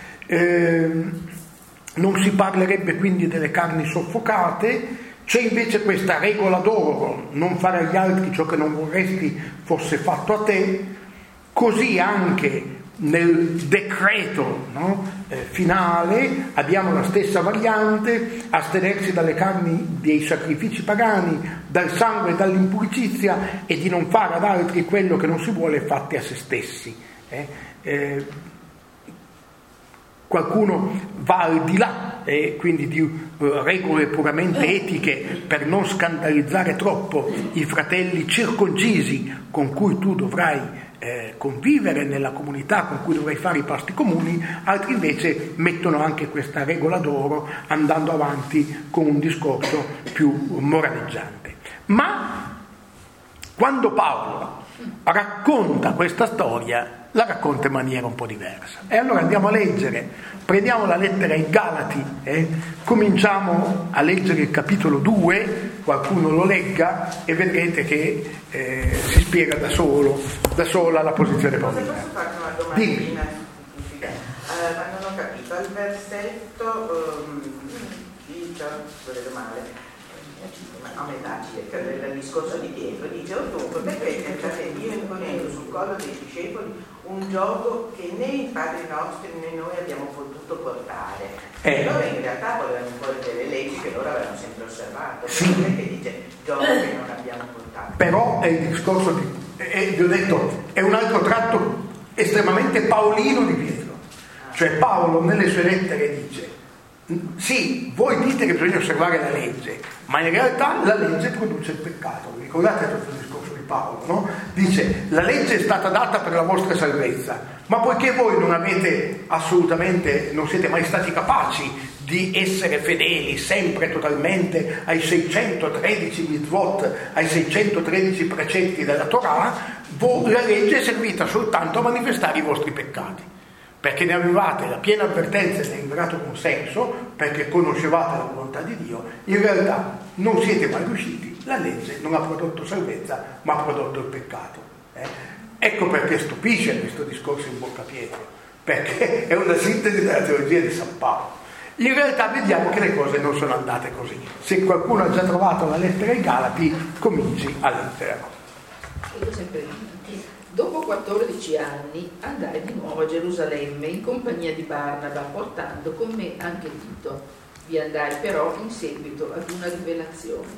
Ehm, Non si parlerebbe quindi delle carni soffocate. C'è invece questa regola d'oro: non fare agli altri ciò che non vorresti fosse fatto a te. Così anche nel decreto, no? eh, finale abbiamo la stessa variante: astenersi dalle carni dei sacrifici pagani, dal sangue e dall'impuricizia, e di non fare ad altri quello che non si vuole fatti a se stessi. Eh? Eh, qualcuno va al di là, eh, quindi di uh, regole puramente etiche, per non scandalizzare troppo i fratelli circoncisi con cui tu dovrai Eh, convivere nella comunità, con cui dovrai fare i pasti comuni. Altri invece mettono anche questa regola d'oro, andando avanti con un discorso più moraleggiante. Ma quando Paolo racconta questa storia, la racconta in maniera un po' diversa. E allora andiamo a leggere, prendiamo la lettera ai Galati, eh? cominciamo a leggere il capitolo due, qualcuno lo legga e vedrete che eh, si spiega da solo, da sola la posizione paolina. Posso fare una domandina? Uh, ma non ho capito, al versetto um, diciotto, vedo male, a metà circa del discorso di Pietro, dice: o dunque perché fratelli, io imponendo sul collo dei discepoli un gioco che né i padri nostri né noi abbiamo potuto portare. Eh. E loro in realtà volevano imporre delle leggi che loro avevano sempre osservato, sì. Perché dice gioco che non abbiamo portato. Però è il discorso di, eh, vi ho detto, è un altro tratto estremamente paolino di Pietro. Cioè Paolo nelle sue lettere dice: sì, voi dite che bisogna osservare la legge, ma in realtà la legge produce il peccato. Vi ricordate tutto il discorso di Paolo, no? Dice: la legge è stata data per la vostra salvezza, ma poiché voi non avete assolutamente, non siete mai stati capaci di essere fedeli sempre totalmente ai seicentotredici mitzvot, ai seicentotredici precetti della Torah, la legge è servita soltanto a manifestare i vostri peccati, perché ne avevate la piena avvertenza e ne liberato consenso, perché conoscevate la volontà di Dio. In realtà non siete mai riusciti, la legge non ha prodotto salvezza ma ha prodotto il peccato. Eh? Ecco perché stupisce questo discorso in bocca a Pietro, perché è una sintesi della teologia di San Paolo. In realtà vediamo che le cose non sono andate così. Se qualcuno ha già trovato la lettera ai Galati, cominci a leggere. Io sempre Dopo quattordici anni andai di nuovo a Gerusalemme in compagnia di Barnaba, portando con me anche Tito. Vi andai però in seguito ad una rivelazione.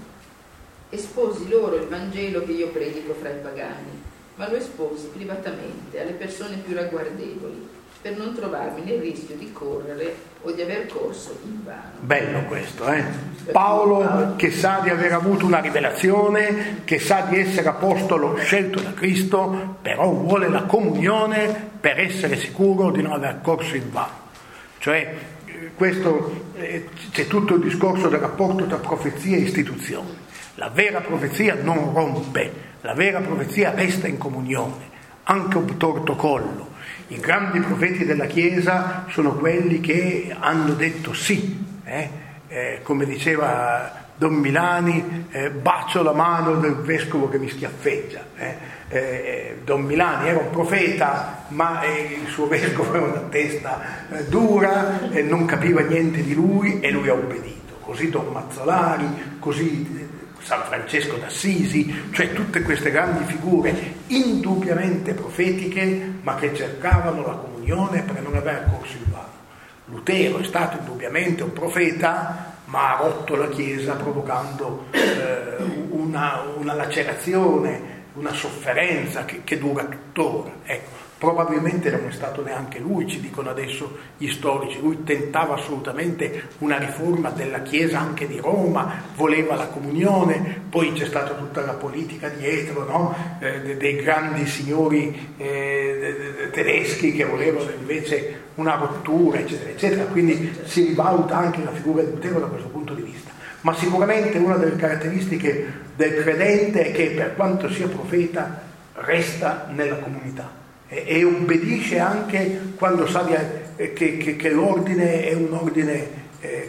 Esposi loro il Vangelo che io predico fra i pagani, ma lo esposi privatamente alle persone più ragguardevoli, per non trovarmi nel rischio di correre o di aver corso in vano. Bello questo, eh? Paolo che sa di aver avuto una rivelazione, che sa di essere apostolo scelto da Cristo, però vuole la comunione per essere sicuro di non aver corso in vano. Cioè, questo, eh, c'è tutto il discorso del rapporto tra profezia e istituzione. La vera profezia non rompe, la vera profezia resta in comunione, anche un torto collo. I grandi profeti della Chiesa sono quelli che hanno detto sì, eh? Eh, come diceva Don Milani, eh, bacio la mano del vescovo che mi schiaffeggia. Eh? Eh, Don Milani era un profeta, ma eh, il suo vescovo aveva una testa eh, dura, eh, non capiva niente di lui e lui ha obbedito. Così Don Mazzolari, così San Francesco d'Assisi, cioè tutte queste grandi figure indubbiamente profetiche, ma che cercavano la comunione per non aver corso in vano. Lutero è stato indubbiamente un profeta, ma ha rotto la Chiesa provocando eh, una, una lacerazione, una sofferenza che, che dura tuttora. Ecco, probabilmente non è stato neanche lui, ci dicono adesso gli storici. Lui tentava assolutamente una riforma della Chiesa anche di Roma, voleva la comunione, poi c'è stata tutta la politica dietro, no? eh, dei grandi signori eh, tedeschi che volevano invece una rottura, eccetera, eccetera. Quindi si rivaluta anche la figura di Lutero da questo punto di vista. Ma sicuramente una delle caratteristiche del credente è che, per quanto sia profeta, resta nella comunità e obbedisce anche quando sa che, che, che l'ordine è un ordine eh,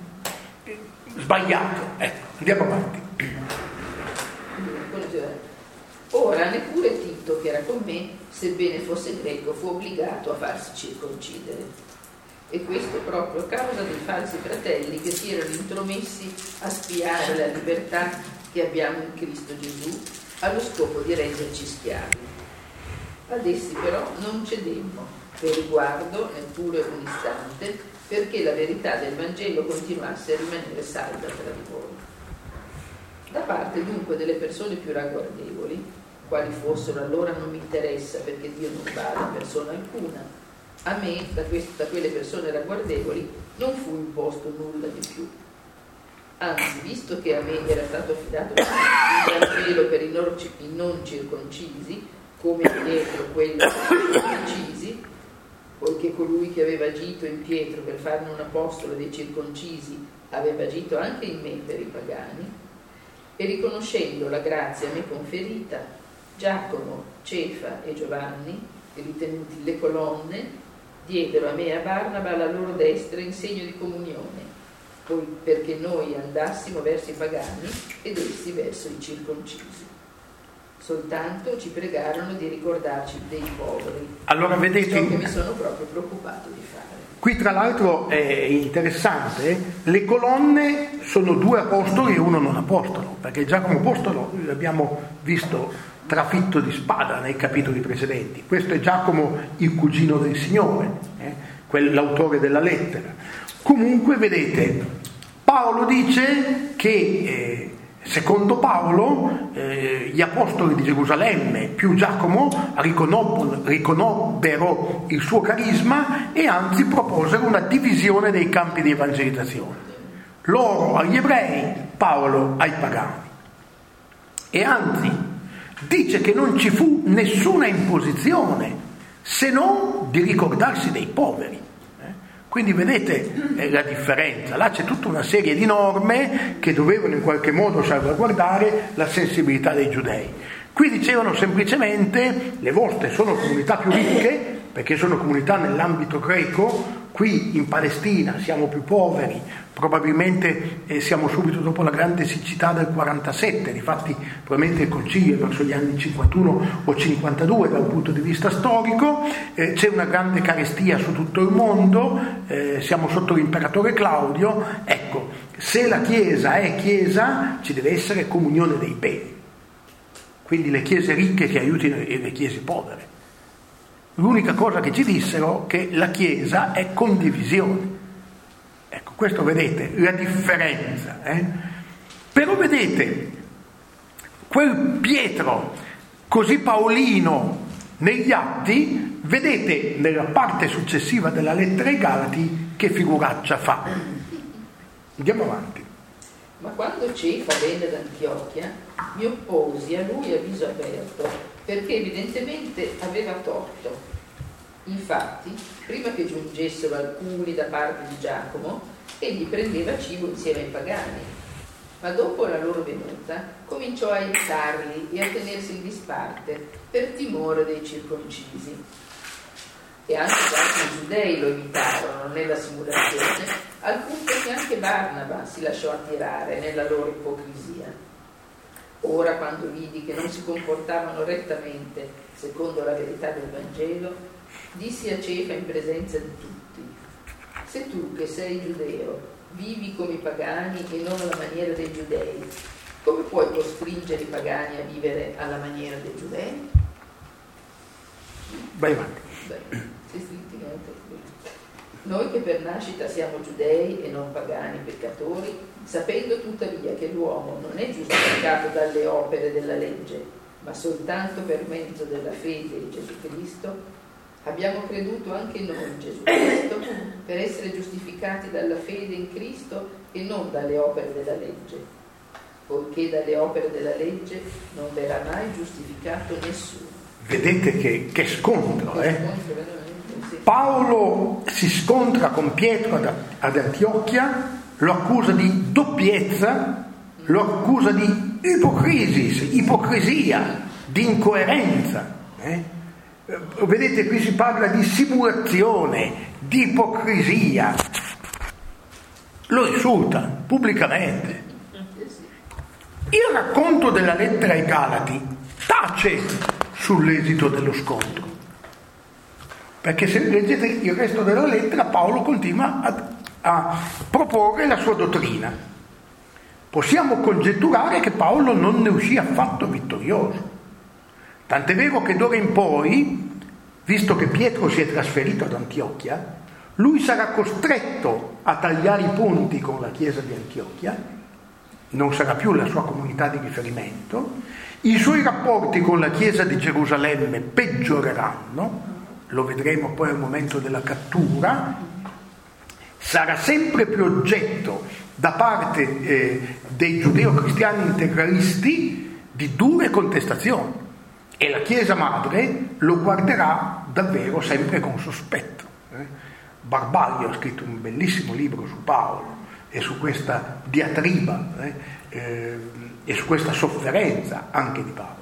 sbagliato. Ecco, andiamo avanti. Ora neppure Tito, che era con me, sebbene fosse greco, fu obbligato a farsi circoncidere. E questo proprio a causa dei falsi fratelli che si erano intromessi a spiare la libertà che abbiamo in Cristo Gesù, allo scopo di renderci schiavi. Ad essi però non cedemmo, per riguardo neppure un istante, perché la verità del Vangelo continuasse a rimanere salda tra di voi. Da parte dunque delle persone più ragguardevoli, quali fossero allora non mi interessa, perché Dio non bada a persona alcuna, a me da, queste, da quelle persone ragguardevoli non fu imposto nulla di più. Anzi, visto che a me era stato affidato il Vangelo per i non, i non circoncisi, come a Pietro quello per i circoncisi, poiché colui che aveva agito in Pietro per farne un apostolo dei circoncisi aveva agito anche in me per i pagani, e riconoscendo la grazia a me conferita, Giacomo, Cefa e Giovanni, ritenuti le colonne, diedero a me e a Barnaba la loro destra in segno di comunione, poi perché noi andassimo verso i pagani ed essi verso i circoncisi. Soltanto ci pregarono di ricordarci dei poveri. Allora vedete, ciò che mi sono proprio preoccupato di fare. Qui tra l'altro è interessante, le colonne sono due apostoli e uno non apostolo, perché Giacomo apostolo l'abbiamo visto trafitto di spada nei capitoli precedenti. Questo è Giacomo, il cugino del Signore, eh? Quell'autore della lettera. Comunque vedete, Paolo dice che eh, secondo Paolo eh, gli apostoli di Gerusalemme più Giacomo riconobbero, riconobbero il suo carisma e anzi proposero una divisione dei campi di evangelizzazione. Loro agli ebrei, Paolo ai pagani. E anzi dice che non ci fu nessuna imposizione se non di ricordarsi dei poveri. Quindi vedete eh, la differenza, là c'è tutta una serie di norme che dovevano in qualche modo salvaguardare la sensibilità dei giudei. Qui dicevano semplicemente: le vostre sono comunità più ricche, perché sono comunità nell'ambito greco, qui in Palestina siamo più poveri, probabilmente eh, siamo subito dopo la grande siccità del quarantasette, difatti probabilmente il concilio è verso gli anni cinquantuno o cinquantadue dal punto di vista storico, eh, c'è una grande carestia su tutto il mondo, eh, siamo sotto l'imperatore Claudio. Ecco, se la Chiesa è Chiesa ci deve essere comunione dei beni, quindi le chiese ricche che aiutino le chiese povere. L'unica cosa che ci dissero è che la Chiesa è condivisione. Ecco, questo vedete, la differenza. Eh? Però vedete, quel Pietro così paolino negli Atti, vedete nella parte successiva della lettera ai Galati che figuraccia fa. Andiamo avanti. Ma quando Cefa venne ad Antiochia, mi opposi a lui a viso aperto, perché evidentemente aveva torto. Infatti, prima che giungessero alcuni da parte di Giacomo, egli prendeva cibo insieme ai pagani. Ma dopo la loro venuta, cominciò a aiutarli e a tenersi in disparte, per timore dei circoncisi. E anche altri giudei lo imitarono nella simulazione, al punto che anche Barnaba si lasciò attirare nella loro ipocrisia. Ora, quando vidi che non si comportavano rettamente secondo la verità del Vangelo, dissi a Cefa in presenza di tutti: se tu, che sei giudeo, vivi come i pagani e non alla maniera dei giudei, come puoi costringere i pagani a vivere alla maniera dei giudei? Vai avanti. Beh, noi che per nascita siamo giudei e non pagani peccatori, sapendo tuttavia che l'uomo non è giustificato dalle opere della legge, ma soltanto per mezzo della fede in Gesù Cristo, abbiamo creduto anche noi in Gesù Cristo per essere giustificati dalla fede in Cristo e non dalle opere della legge, poiché dalle opere della legge non verrà mai giustificato nessuno. Vedete che, che scontro, eh? Paolo si scontra con Pietro ad, ad Antiochia, lo accusa di doppiezza, lo accusa di ipocrisis, ipocrisia, di incoerenza. Eh? Vedete, qui si parla di simulazione, di ipocrisia. Lo insulta pubblicamente. Il racconto della lettera ai Galati tace sull'esito dello scontro. Perché se leggete il resto della lettera, Paolo continua a, a proporre la sua dottrina. Possiamo congetturare che Paolo non ne uscì affatto vittorioso. Tant'è vero che d'ora in poi visto che Pietro si è trasferito ad Antiochia, lui sarà costretto a tagliare i ponti con la chiesa di Antiochia, non sarà più la sua comunità di riferimento, i suoi rapporti con la chiesa di Gerusalemme peggioreranno, lo vedremo poi al momento della cattura, sarà sempre più oggetto da parte eh, dei giudeo-cristiani integralisti di dure contestazioni, e la Chiesa Madre lo guarderà davvero sempre con sospetto. Eh? Barbaglio ha scritto un bellissimo libro su Paolo e su questa diatriba eh? Eh, e su questa sofferenza anche di Paolo.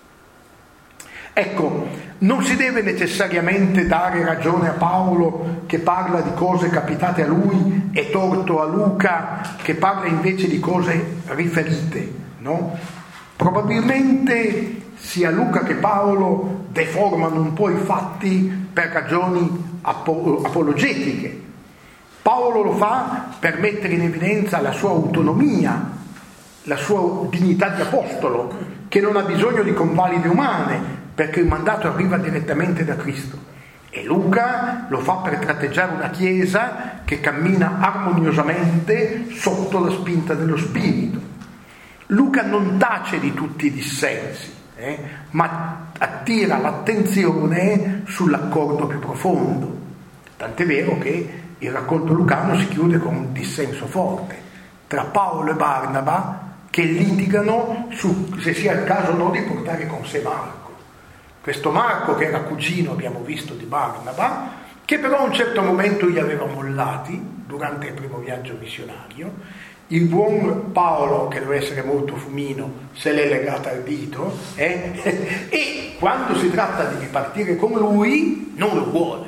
Ecco, non si deve necessariamente dare ragione a Paolo che parla di cose capitate a lui e torto a Luca che parla invece di cose riferite, no? Probabilmente sia Luca che Paolo deformano un po' i fatti per ragioni apo- apologetiche. Paolo lo fa per mettere in evidenza la sua autonomia, la sua dignità di apostolo, che non ha bisogno di convalide umane, perché il mandato arriva direttamente da Cristo. E Luca lo fa per tratteggiare una Chiesa che cammina armoniosamente sotto la spinta dello Spirito. Luca non tace di tutti i dissensi, eh, ma attira l'attenzione sull'accordo più profondo. Tant'è vero che il racconto lucano si chiude con un dissenso forte tra Paolo e Barnaba, che litigano su se sia il caso o no di portare con sé Marco. Questo Marco, che era cugino, abbiamo visto, di Barnaba, che però a un certo momento gli aveva mollati durante il primo viaggio missionario. Il buon Paolo, che deve essere molto fumino, se l'è legata al dito, eh? E quando si tratta di ripartire con lui non lo vuole.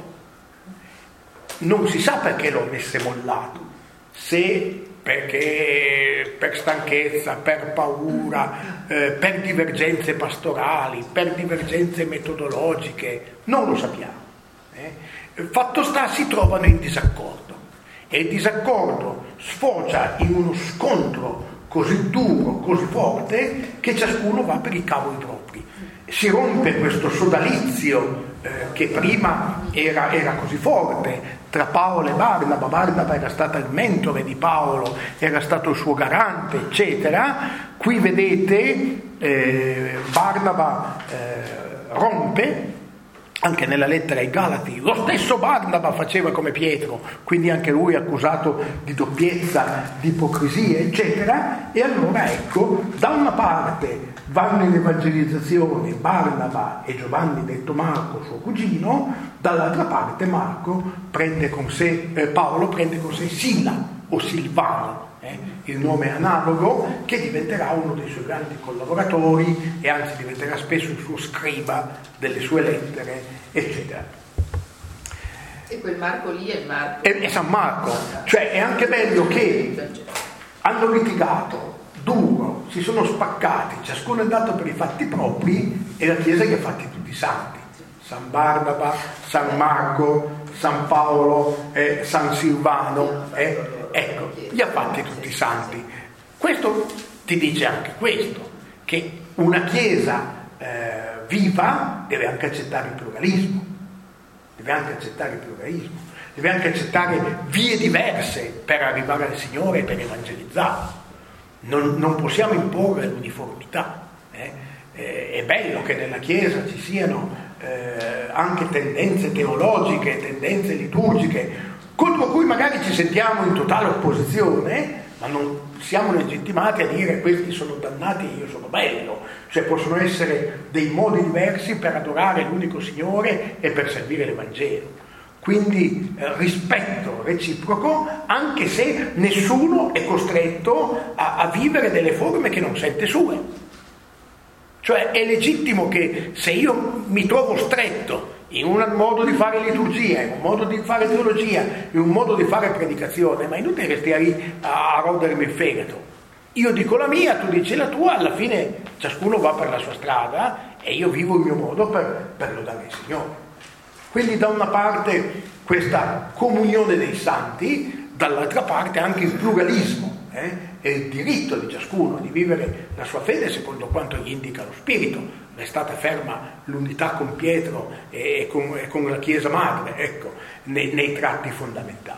Non si sa perché lo avesse mollato, se perché per stanchezza, per paura, eh, per divergenze pastorali, per divergenze metodologiche, non lo sappiamo. Eh? Fatto sta, si trovano in disaccordo. E il disaccordo sfocia in uno scontro così duro, così forte, che ciascuno va per i cavoli propri. Si rompe questo sodalizio eh, che prima era, era così forte tra Paolo e Barnaba. Barnaba era stato il mentore di Paolo, era stato il suo garante, eccetera. Qui vedete eh, Barnaba eh, rompe. Anche nella lettera ai Galati lo stesso Barnaba faceva come Pietro, quindi anche lui è accusato di doppiezza, di ipocrisia, eccetera. E allora ecco, da una parte vanno in evangelizzazione Barnaba e Giovanni detto Marco, suo cugino, dall'altra parte Marco prende con sé, eh, Paolo prende con sé Sila o Silvano, eh, il nome analogo, che diventerà uno dei suoi grandi collaboratori e anzi diventerà spesso il suo scriba delle sue lettere, eccetera. E quel Marco lì è Marco. È, è San Marco, cioè è anche bello che hanno litigato, duro, si sono spaccati, ciascuno è andato per i fatti propri e la Chiesa li ha fatti tutti santi. San Barnaba, San Marco, San Paolo, eh, San Silvano, eh, ecco, li ha fatti tutti santi. Questo ti dice anche questo, che una Chiesa eh, viva deve anche accettare il pluralismo, deve anche accettare il pluralismo, deve anche accettare vie diverse per arrivare al Signore e per evangelizzare. Non, non possiamo imporre l'uniformità. Eh? Eh, è bello che nella Chiesa ci siano eh, anche tendenze teologiche, tendenze liturgiche, contro cui magari ci sentiamo in totale opposizione, ma non siamo legittimati a dire questi sono dannati e io sono bello. Cioè possono essere dei modi diversi per adorare l'unico Signore e per servire l'Evangelo. Quindi eh, rispetto reciproco, anche se nessuno è costretto a, a vivere delle forme che non sente sue. Cioè è legittimo che se io mi trovo stretto in un modo di fare liturgia, in un modo di fare teologia, in un modo di fare predicazione, ma inutile che stia lì a, a rodermi il fegato. Io dico la mia, tu dici la tua, alla fine ciascuno va per la sua strada e io vivo il mio modo per, per lodare il Signore. Quindi da una parte questa comunione dei santi, dall'altra parte anche il pluralismo eh? e il diritto di ciascuno di vivere la sua fede secondo quanto gli indica lo Spirito. è stata ferma l'unità con Pietro e con, e con la Chiesa Madre, ecco, nei, nei tratti fondamentali.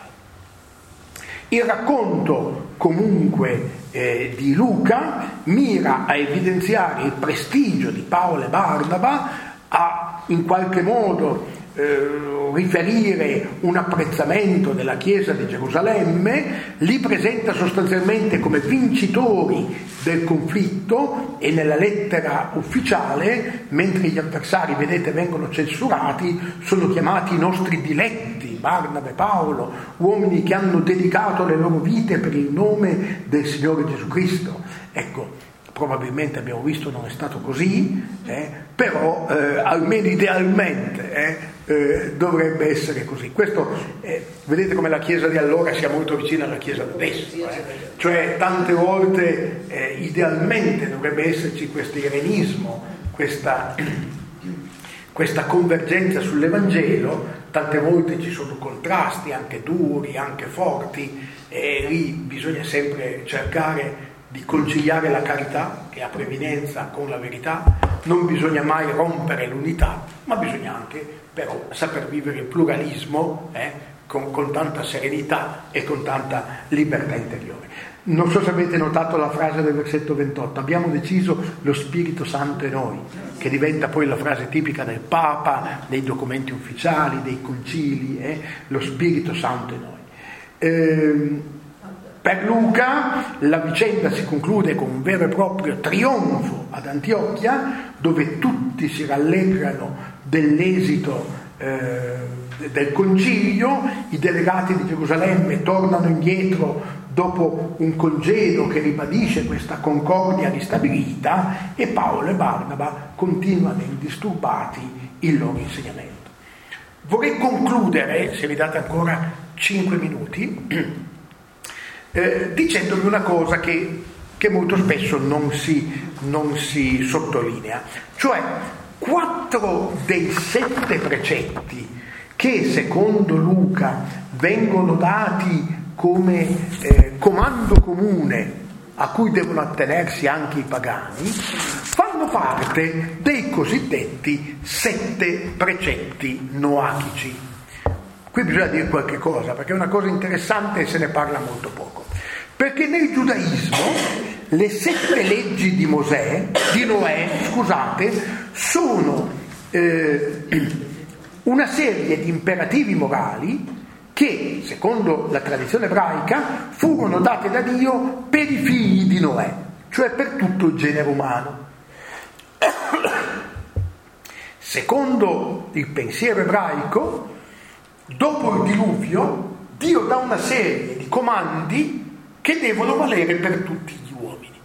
Il racconto comunque eh, di Luca mira a evidenziare il prestigio di Paolo e Barnaba, a in qualche modo eh, riferire un apprezzamento della Chiesa di Gerusalemme, li presenta sostanzialmente come vincitori del conflitto, e nella lettera ufficiale, mentre gli avversari, vedete, vengono censurati, sono chiamati i nostri diletti, Barnaba e Paolo, uomini che hanno dedicato le loro vite per il nome del Signore Gesù Cristo. Ecco, probabilmente abbiamo visto non è stato così, eh, però eh, almeno idealmente eh, eh, dovrebbe essere così. Questo, eh, vedete come la Chiesa di allora sia molto vicina alla Chiesa di adesso, eh? Cioè tante volte eh, idealmente dovrebbe esserci questo irenismo, questa, questa convergenza sull'Evangelo, tante volte ci sono contrasti anche duri, anche forti, e lì bisogna sempre cercare di conciliare la carità, che ha preeminenza, con la verità. Non bisogna mai rompere l'unità, ma bisogna anche però saper vivere il pluralismo eh, con, con tanta serenità e con tanta libertà interiore. Non so se avete notato la frase del versetto ventotto: abbiamo deciso lo Spirito Santo e noi, che diventa poi la frase tipica del Papa, dei documenti ufficiali, dei concili, eh, lo Spirito Santo e noi. Ehm, Per Luca la vicenda si conclude con un vero e proprio trionfo ad Antiochia, dove tutti si rallegrano dell'esito eh, del concilio. I delegati di Gerusalemme tornano indietro dopo un congedo che ribadisce questa concordia ristabilita, e Paolo e Barnaba continuano indisturbati il loro insegnamento. Vorrei concludere, se mi date ancora cinque minuti, Eh, dicendovi una cosa che, che molto spesso non si, non si sottolinea, cioè quattro dei sette precetti che secondo Luca vengono dati come eh, comando comune a cui devono attenersi anche i pagani, fanno parte dei cosiddetti sette precetti noachici. Qui bisogna dire qualche cosa, perché è una cosa interessante e se ne parla molto poco. Perché nel giudaismo le sette leggi di Mosè, di Noè, scusate, sono eh, una serie di imperativi morali che, secondo la tradizione ebraica, furono date da Dio per i figli di Noè, cioè per tutto il genere umano. Secondo il pensiero ebraico, dopo il diluvio, Dio dà una serie di comandi che devono valere per tutti gli uomini.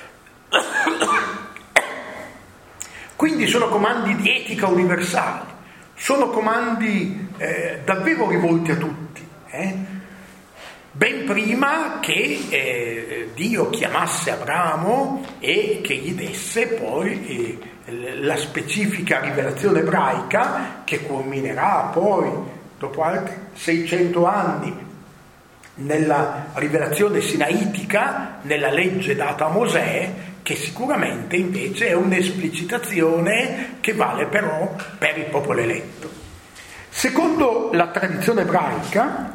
Quindi sono comandi di etica universale, sono comandi eh, davvero rivolti a tutti, eh? Ben prima che eh, Dio chiamasse Abramo e che gli desse poi eh, la specifica rivelazione ebraica, che culminerà poi dopo altri seicento anni nella rivelazione sinaitica, nella legge data a Mosè, che sicuramente invece è un'esplicitazione che vale però per il popolo eletto. Secondo la tradizione ebraica,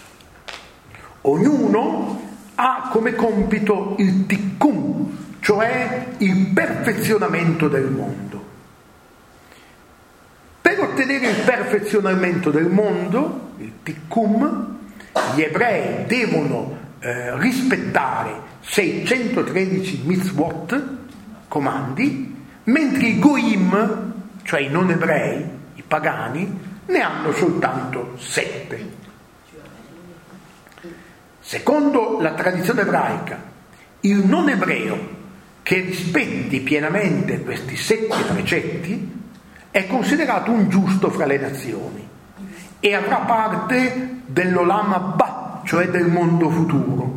ognuno ha come compito il tikkun, cioè il perfezionamento del mondo. Per ottenere il perfezionamento del mondo, il tikkun, gli ebrei devono eh, rispettare seicentotredici mitzvot, comandi, mentre i goim, cioè i non ebrei, i pagani, ne hanno soltanto sette. Secondo la tradizione ebraica, il non ebreo che rispetti pienamente questi sette precetti è considerato un giusto fra le nazioni e avrà parte dell'Olam Abba, cioè del mondo futuro.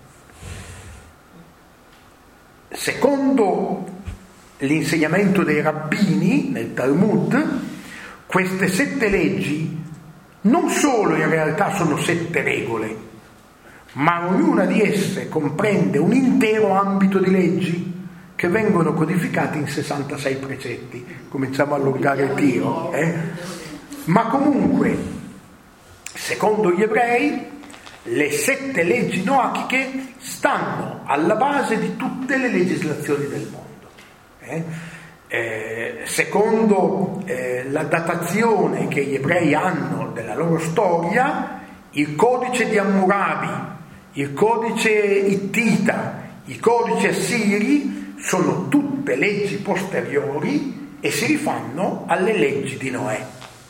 Secondo l'insegnamento dei rabbini nel Talmud, queste sette leggi non solo in realtà sono sette regole, ma ognuna di esse comprende un intero ambito di leggi che vengono codificati in sessantasei precetti. Cominciamo a allungare il tiro. Eh? Ma comunque, secondo gli ebrei, le sette leggi noachiche stanno alla base di tutte le legislazioni del mondo. Eh? Eh, secondo eh, la datazione che gli ebrei hanno della loro storia, il codice di Hammurabi, il codice ittita, i codici assiri sono tutte leggi posteriori e si rifanno alle leggi di Noè.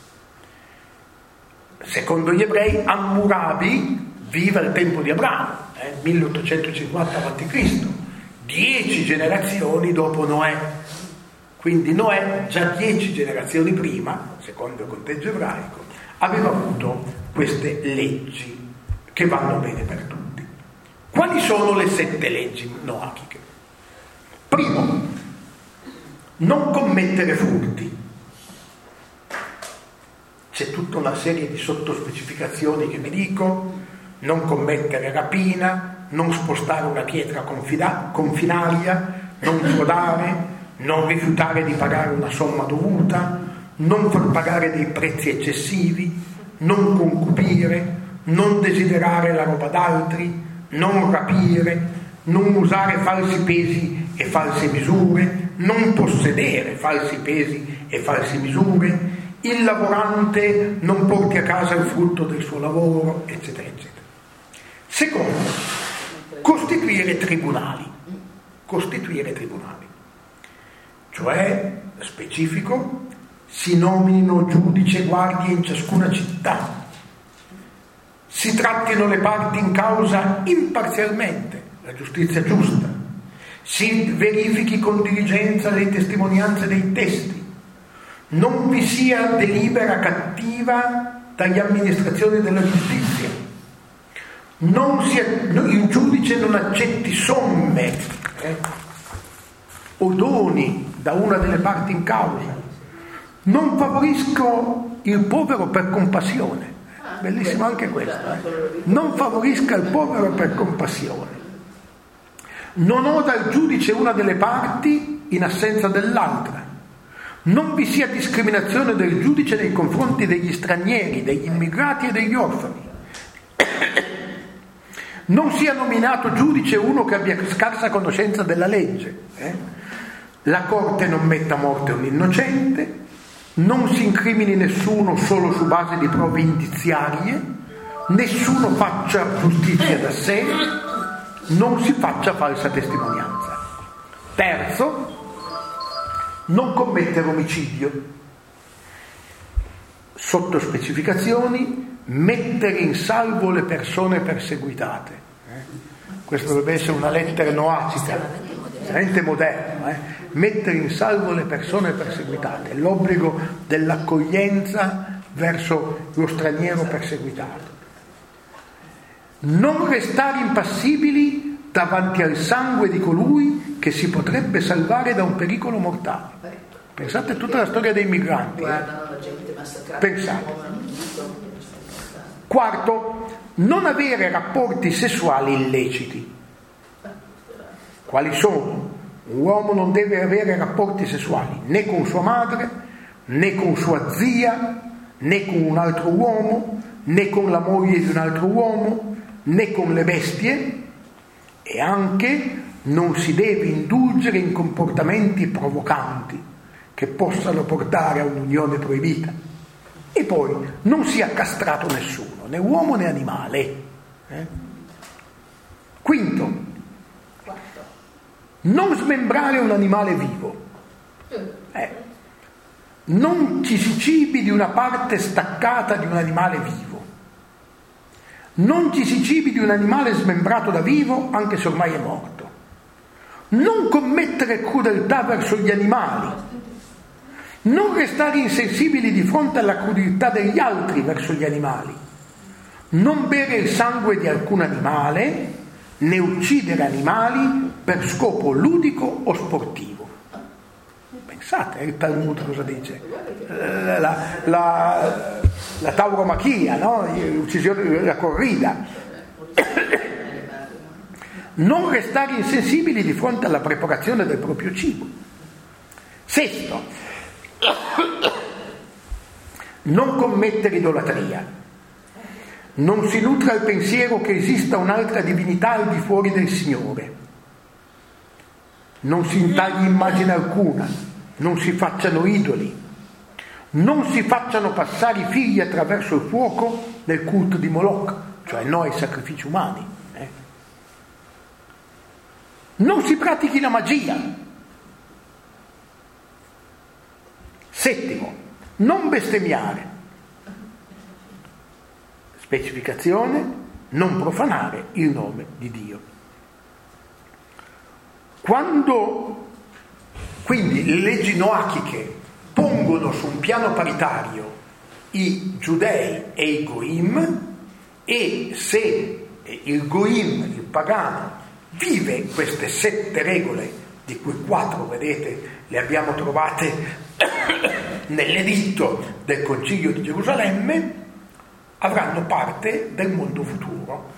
Secondo gli ebrei, Hammurabi vive al tempo di Abramo, eh, milleottocentocinquanta avanti Cristo, dieci generazioni dopo Noè. Quindi Noè, già dieci generazioni prima, secondo il conteggio ebraico, aveva avuto queste leggi che vanno bene per tutti. Quali sono le sette leggi noachiche? Primo, non commettere furti. C'è tutta una serie di sottospecificazioni che vi dico: non commettere rapina, non spostare una pietra confida- confinaria, non frodare, non rifiutare di pagare una somma dovuta, non far pagare dei prezzi eccessivi, non concupire, non desiderare la roba d'altri, non rapire, non usare falsi pesi e false misure, non possedere falsi pesi e false misure, il lavorante non porti a casa il frutto del suo lavoro, eccetera, eccetera. Secondo, costituire tribunali. Costituire tribunali. Cioè, specifico, si nominino giudice e guardie in ciascuna città, si trattino le parti in causa imparzialmente, la giustizia giusta, si verifichi con diligenza le testimonianze dei testi, non vi sia delibera cattiva dagli amministrazioni della giustizia, non sia, il giudice non accetti somme eh, o doni da una delle parti in causa, non favorisco il povero per compassione, bellissimo anche questo, eh? Non favorisca il povero per compassione, non oda il giudice una delle parti in assenza dell'altra, non vi sia discriminazione del giudice nei confronti degli stranieri, degli immigrati e degli orfani, non sia nominato giudice uno che abbia scarsa conoscenza della legge, eh? La corte non metta a morte un innocente, non si incrimini nessuno solo su base di prove indiziarie, nessuno faccia giustizia da sé, non si faccia falsa testimonianza. Terzo, non commettere omicidio. Sotto specificazioni, mettere in salvo le persone perseguitate. Eh? Questo dovrebbe essere una lettera noacica, veramente moderno. Eh? Mettere in salvo le persone perseguitate, l'obbligo dell'accoglienza verso lo straniero perseguitato. Non restare impassibili davanti al sangue di colui che si potrebbe salvare da un pericolo mortale. Pensate a tutta la storia dei migranti. Eh? Pensate. Quarto, non avere rapporti sessuali illeciti. Quali sono? Un uomo non deve avere rapporti sessuali né con sua madre, né con sua zia, né con un altro uomo, né con la moglie di un altro uomo, né con le bestie, e anche non si deve indulgere in comportamenti provocanti che possano portare a un'unione proibita. E poi non sia castrato nessuno, né uomo né animale. Eh? Quinto, non smembrare un animale vivo. Eh. Non ci si cibi di una parte staccata di un animale vivo. Non ci si cibi di un animale smembrato da vivo, anche se ormai è morto. Non commettere crudeltà verso gli animali. Non restare insensibili di fronte alla crudeltà degli altri verso gli animali. Non bere il sangue di alcun animale, né uccidere animali per scopo ludico o sportivo. Pensate, il Talmud cosa dice? La, la, la, la tauromachia, no? L'uccisione, la corrida. non restare insensibili di fronte alla preparazione del proprio cibo. Sesto, non commettere idolatria. Non si nutra il pensiero che esista un'altra divinità al di fuori del Signore. Non si intagli immagine alcuna, non si facciano idoli, non si facciano passare i figli attraverso il fuoco nel culto di Moloch, cioè no ai sacrifici umani. Eh? Non si pratichi la magia. Settimo, non bestemmiare. Specificazione, non profanare il nome di Dio. Quando quindi le leggi noachiche pongono su un piano paritario i giudei e i goim, e se il goim, il pagano, vive queste sette regole, di cui quattro, vedete, le abbiamo trovate nell'editto del Concilio di Gerusalemme, avranno parte del mondo futuro,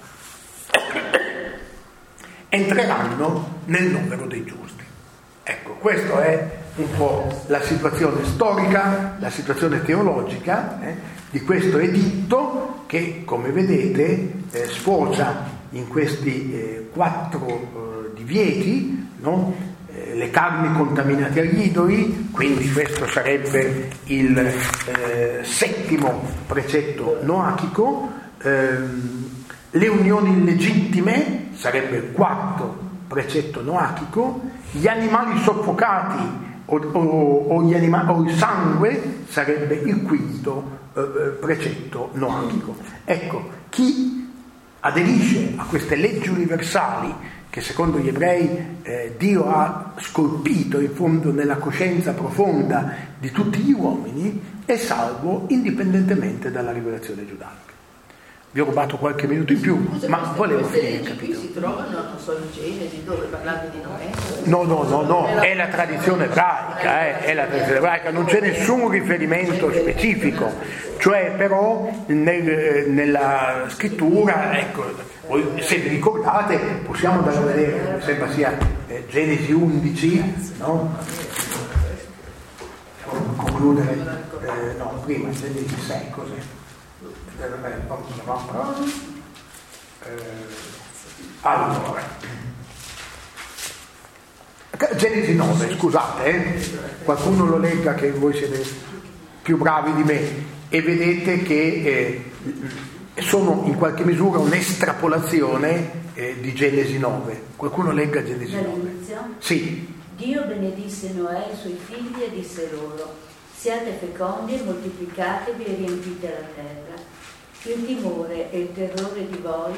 entreranno nel numero dei giusti. Ecco, questa è un po' la situazione storica, la situazione teologica eh, di questo editto che, come vedete, eh, sfocia in questi eh, quattro eh, divieti, no? eh, le carni contaminate agli idoli, quindi questo sarebbe il eh, settimo precetto noachico, ehm, le unioni illegittime sarebbe il quarto precetto noachico, gli animali soffocati o, o, o, gli anima- o il sangue sarebbe il quinto eh, precetto noachico. Ecco, chi aderisce a queste leggi universali che secondo gli ebrei eh, Dio ha scolpito in fondo nella coscienza profonda di tutti gli uomini è salvo indipendentemente dalla rivelazione giudaica. Vi ho rubato qualche minuto in più, Scusa, ma queste, volevo queste finire il leggi capitolo. qui si trovano, non so, in Genesi, dove parlavi di Noè? No, no, no, no, è la tradizione ebraica, eh, è la tradizione ebraica, non c'è nessun riferimento specifico, cioè però nel, nella scrittura, ecco, se vi ricordate, possiamo andare a vedere, mi sembra sia eh, Genesi undici, no? Concludere, eh, no, prima Genesi sei, cos'è? Eh, allora Genesi nove, scusate eh? qualcuno lo legga, che voi siete più bravi di me, e vedete che eh, sono in qualche misura un'estrapolazione eh, di Genesi nove. Qualcuno legga Genesi nove. Dall'inizio? Sì. Dio benedisse Noè e i suoi figli e disse loro: siate fecondi e moltiplicatevi e riempite la terra. Il timore e il terrore di voi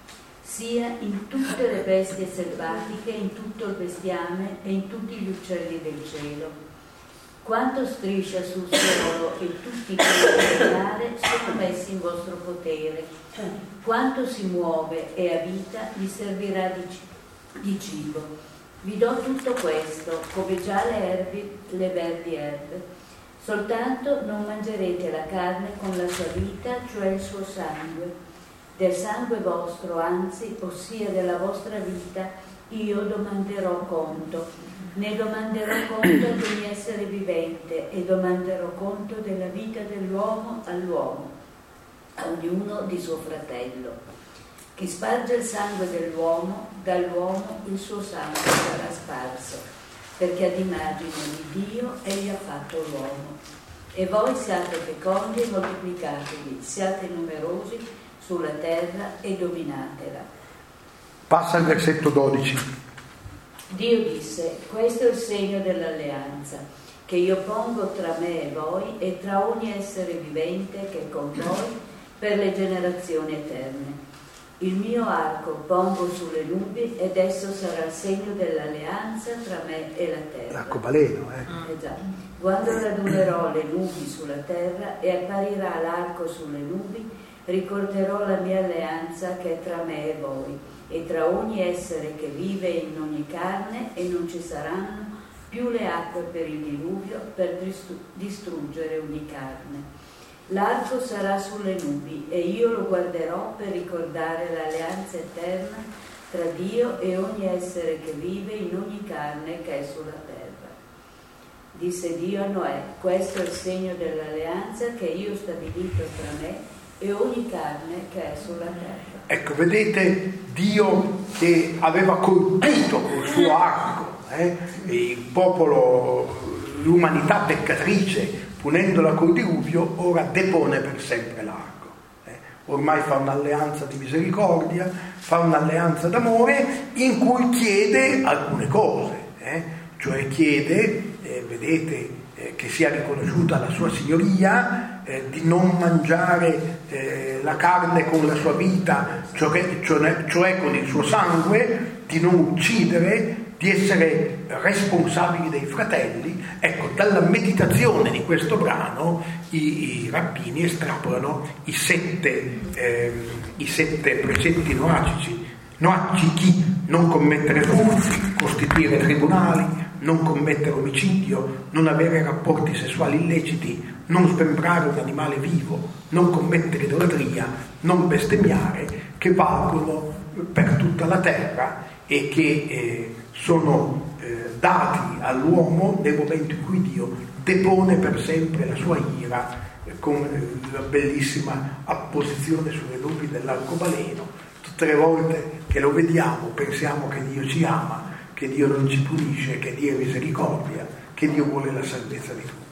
sia in tutte le bestie selvatiche, in tutto il bestiame e in tutti gli uccelli del cielo. Quanto striscia sul suolo e tutti i pesci del mare sono messi in vostro potere. Quanto si muove e abita vi servirà di, di cibo. Vi do tutto questo, come già le erbe, le verdi erbe. Soltanto non mangerete la carne con la sua vita, cioè il suo sangue. Del sangue vostro, anzi, ossia della vostra vita, io domanderò conto. Ne domanderò conto ad ogni essere vivente e domanderò conto della vita dell'uomo all'uomo, a ognuno di suo fratello. Chi sparge il sangue dell'uomo, dall'uomo il suo sangue sarà sparso, perché ad immagine di Dio egli ha fatto l'uomo. E voi siate fecondi e moltiplicatevi, siate numerosi sulla terra e dominatela. Passa al versetto dodici. Dio disse: questo è il segno dell'alleanza che io pongo tra me e voi e tra ogni essere vivente che è con voi per le generazioni eterne. Il mio arco pongo sulle nubi ed esso sarà il segno dell'alleanza tra me e la terra. L'arcobaleno, eh. Eh già. Quando radunerò le nubi sulla terra e apparirà l'arco sulle nubi, ricorderò la mia alleanza che è tra me e voi e tra ogni essere che vive in ogni carne, e non ci saranno più le acque per il diluvio per distruggere ogni carne. L'arco sarà sulle nubi e io lo guarderò per ricordare l'alleanza eterna tra Dio e ogni essere che vive in ogni carne che è sulla terra. Disse Dio a Noè: questo è il segno dell'alleanza che io ho stabilito tra me e ogni carne che è sulla terra. Ecco, vedete Dio che aveva colpito col suo arco eh, il popolo, l'umanità peccatrice, punendola col diluvio, ora depone per sempre l'arco. Eh. Ormai fa un'alleanza di misericordia, fa un'alleanza d'amore in cui chiede alcune cose, eh. Cioè chiede, eh, vedete, eh, che sia riconosciuta la sua signoria, eh, di non mangiare eh, la carne con la sua vita, cioè, cioè, cioè con il suo sangue, di non uccidere, di essere responsabili dei fratelli. Ecco, dalla meditazione di questo brano i, i rabbini estrapolano i sette, eh, i sette precetti noacici. Noacichi: non commettere furti, costituire tribunali, non commettere omicidio, non avere rapporti sessuali illeciti, non smembrare un animale vivo, non commettere idolatria, non bestemmiare, che valgono per tutta la terra e che eh, sono eh, dati all'uomo nel momento in cui Dio depone per sempre la sua ira eh, con eh, la bellissima apposizione sulle nubi dell'arcobaleno. Tutte le volte che lo vediamo pensiamo che Dio ci ama, che Dio non ci punisce, che Dio è misericordia, che Dio vuole la salvezza di tutti.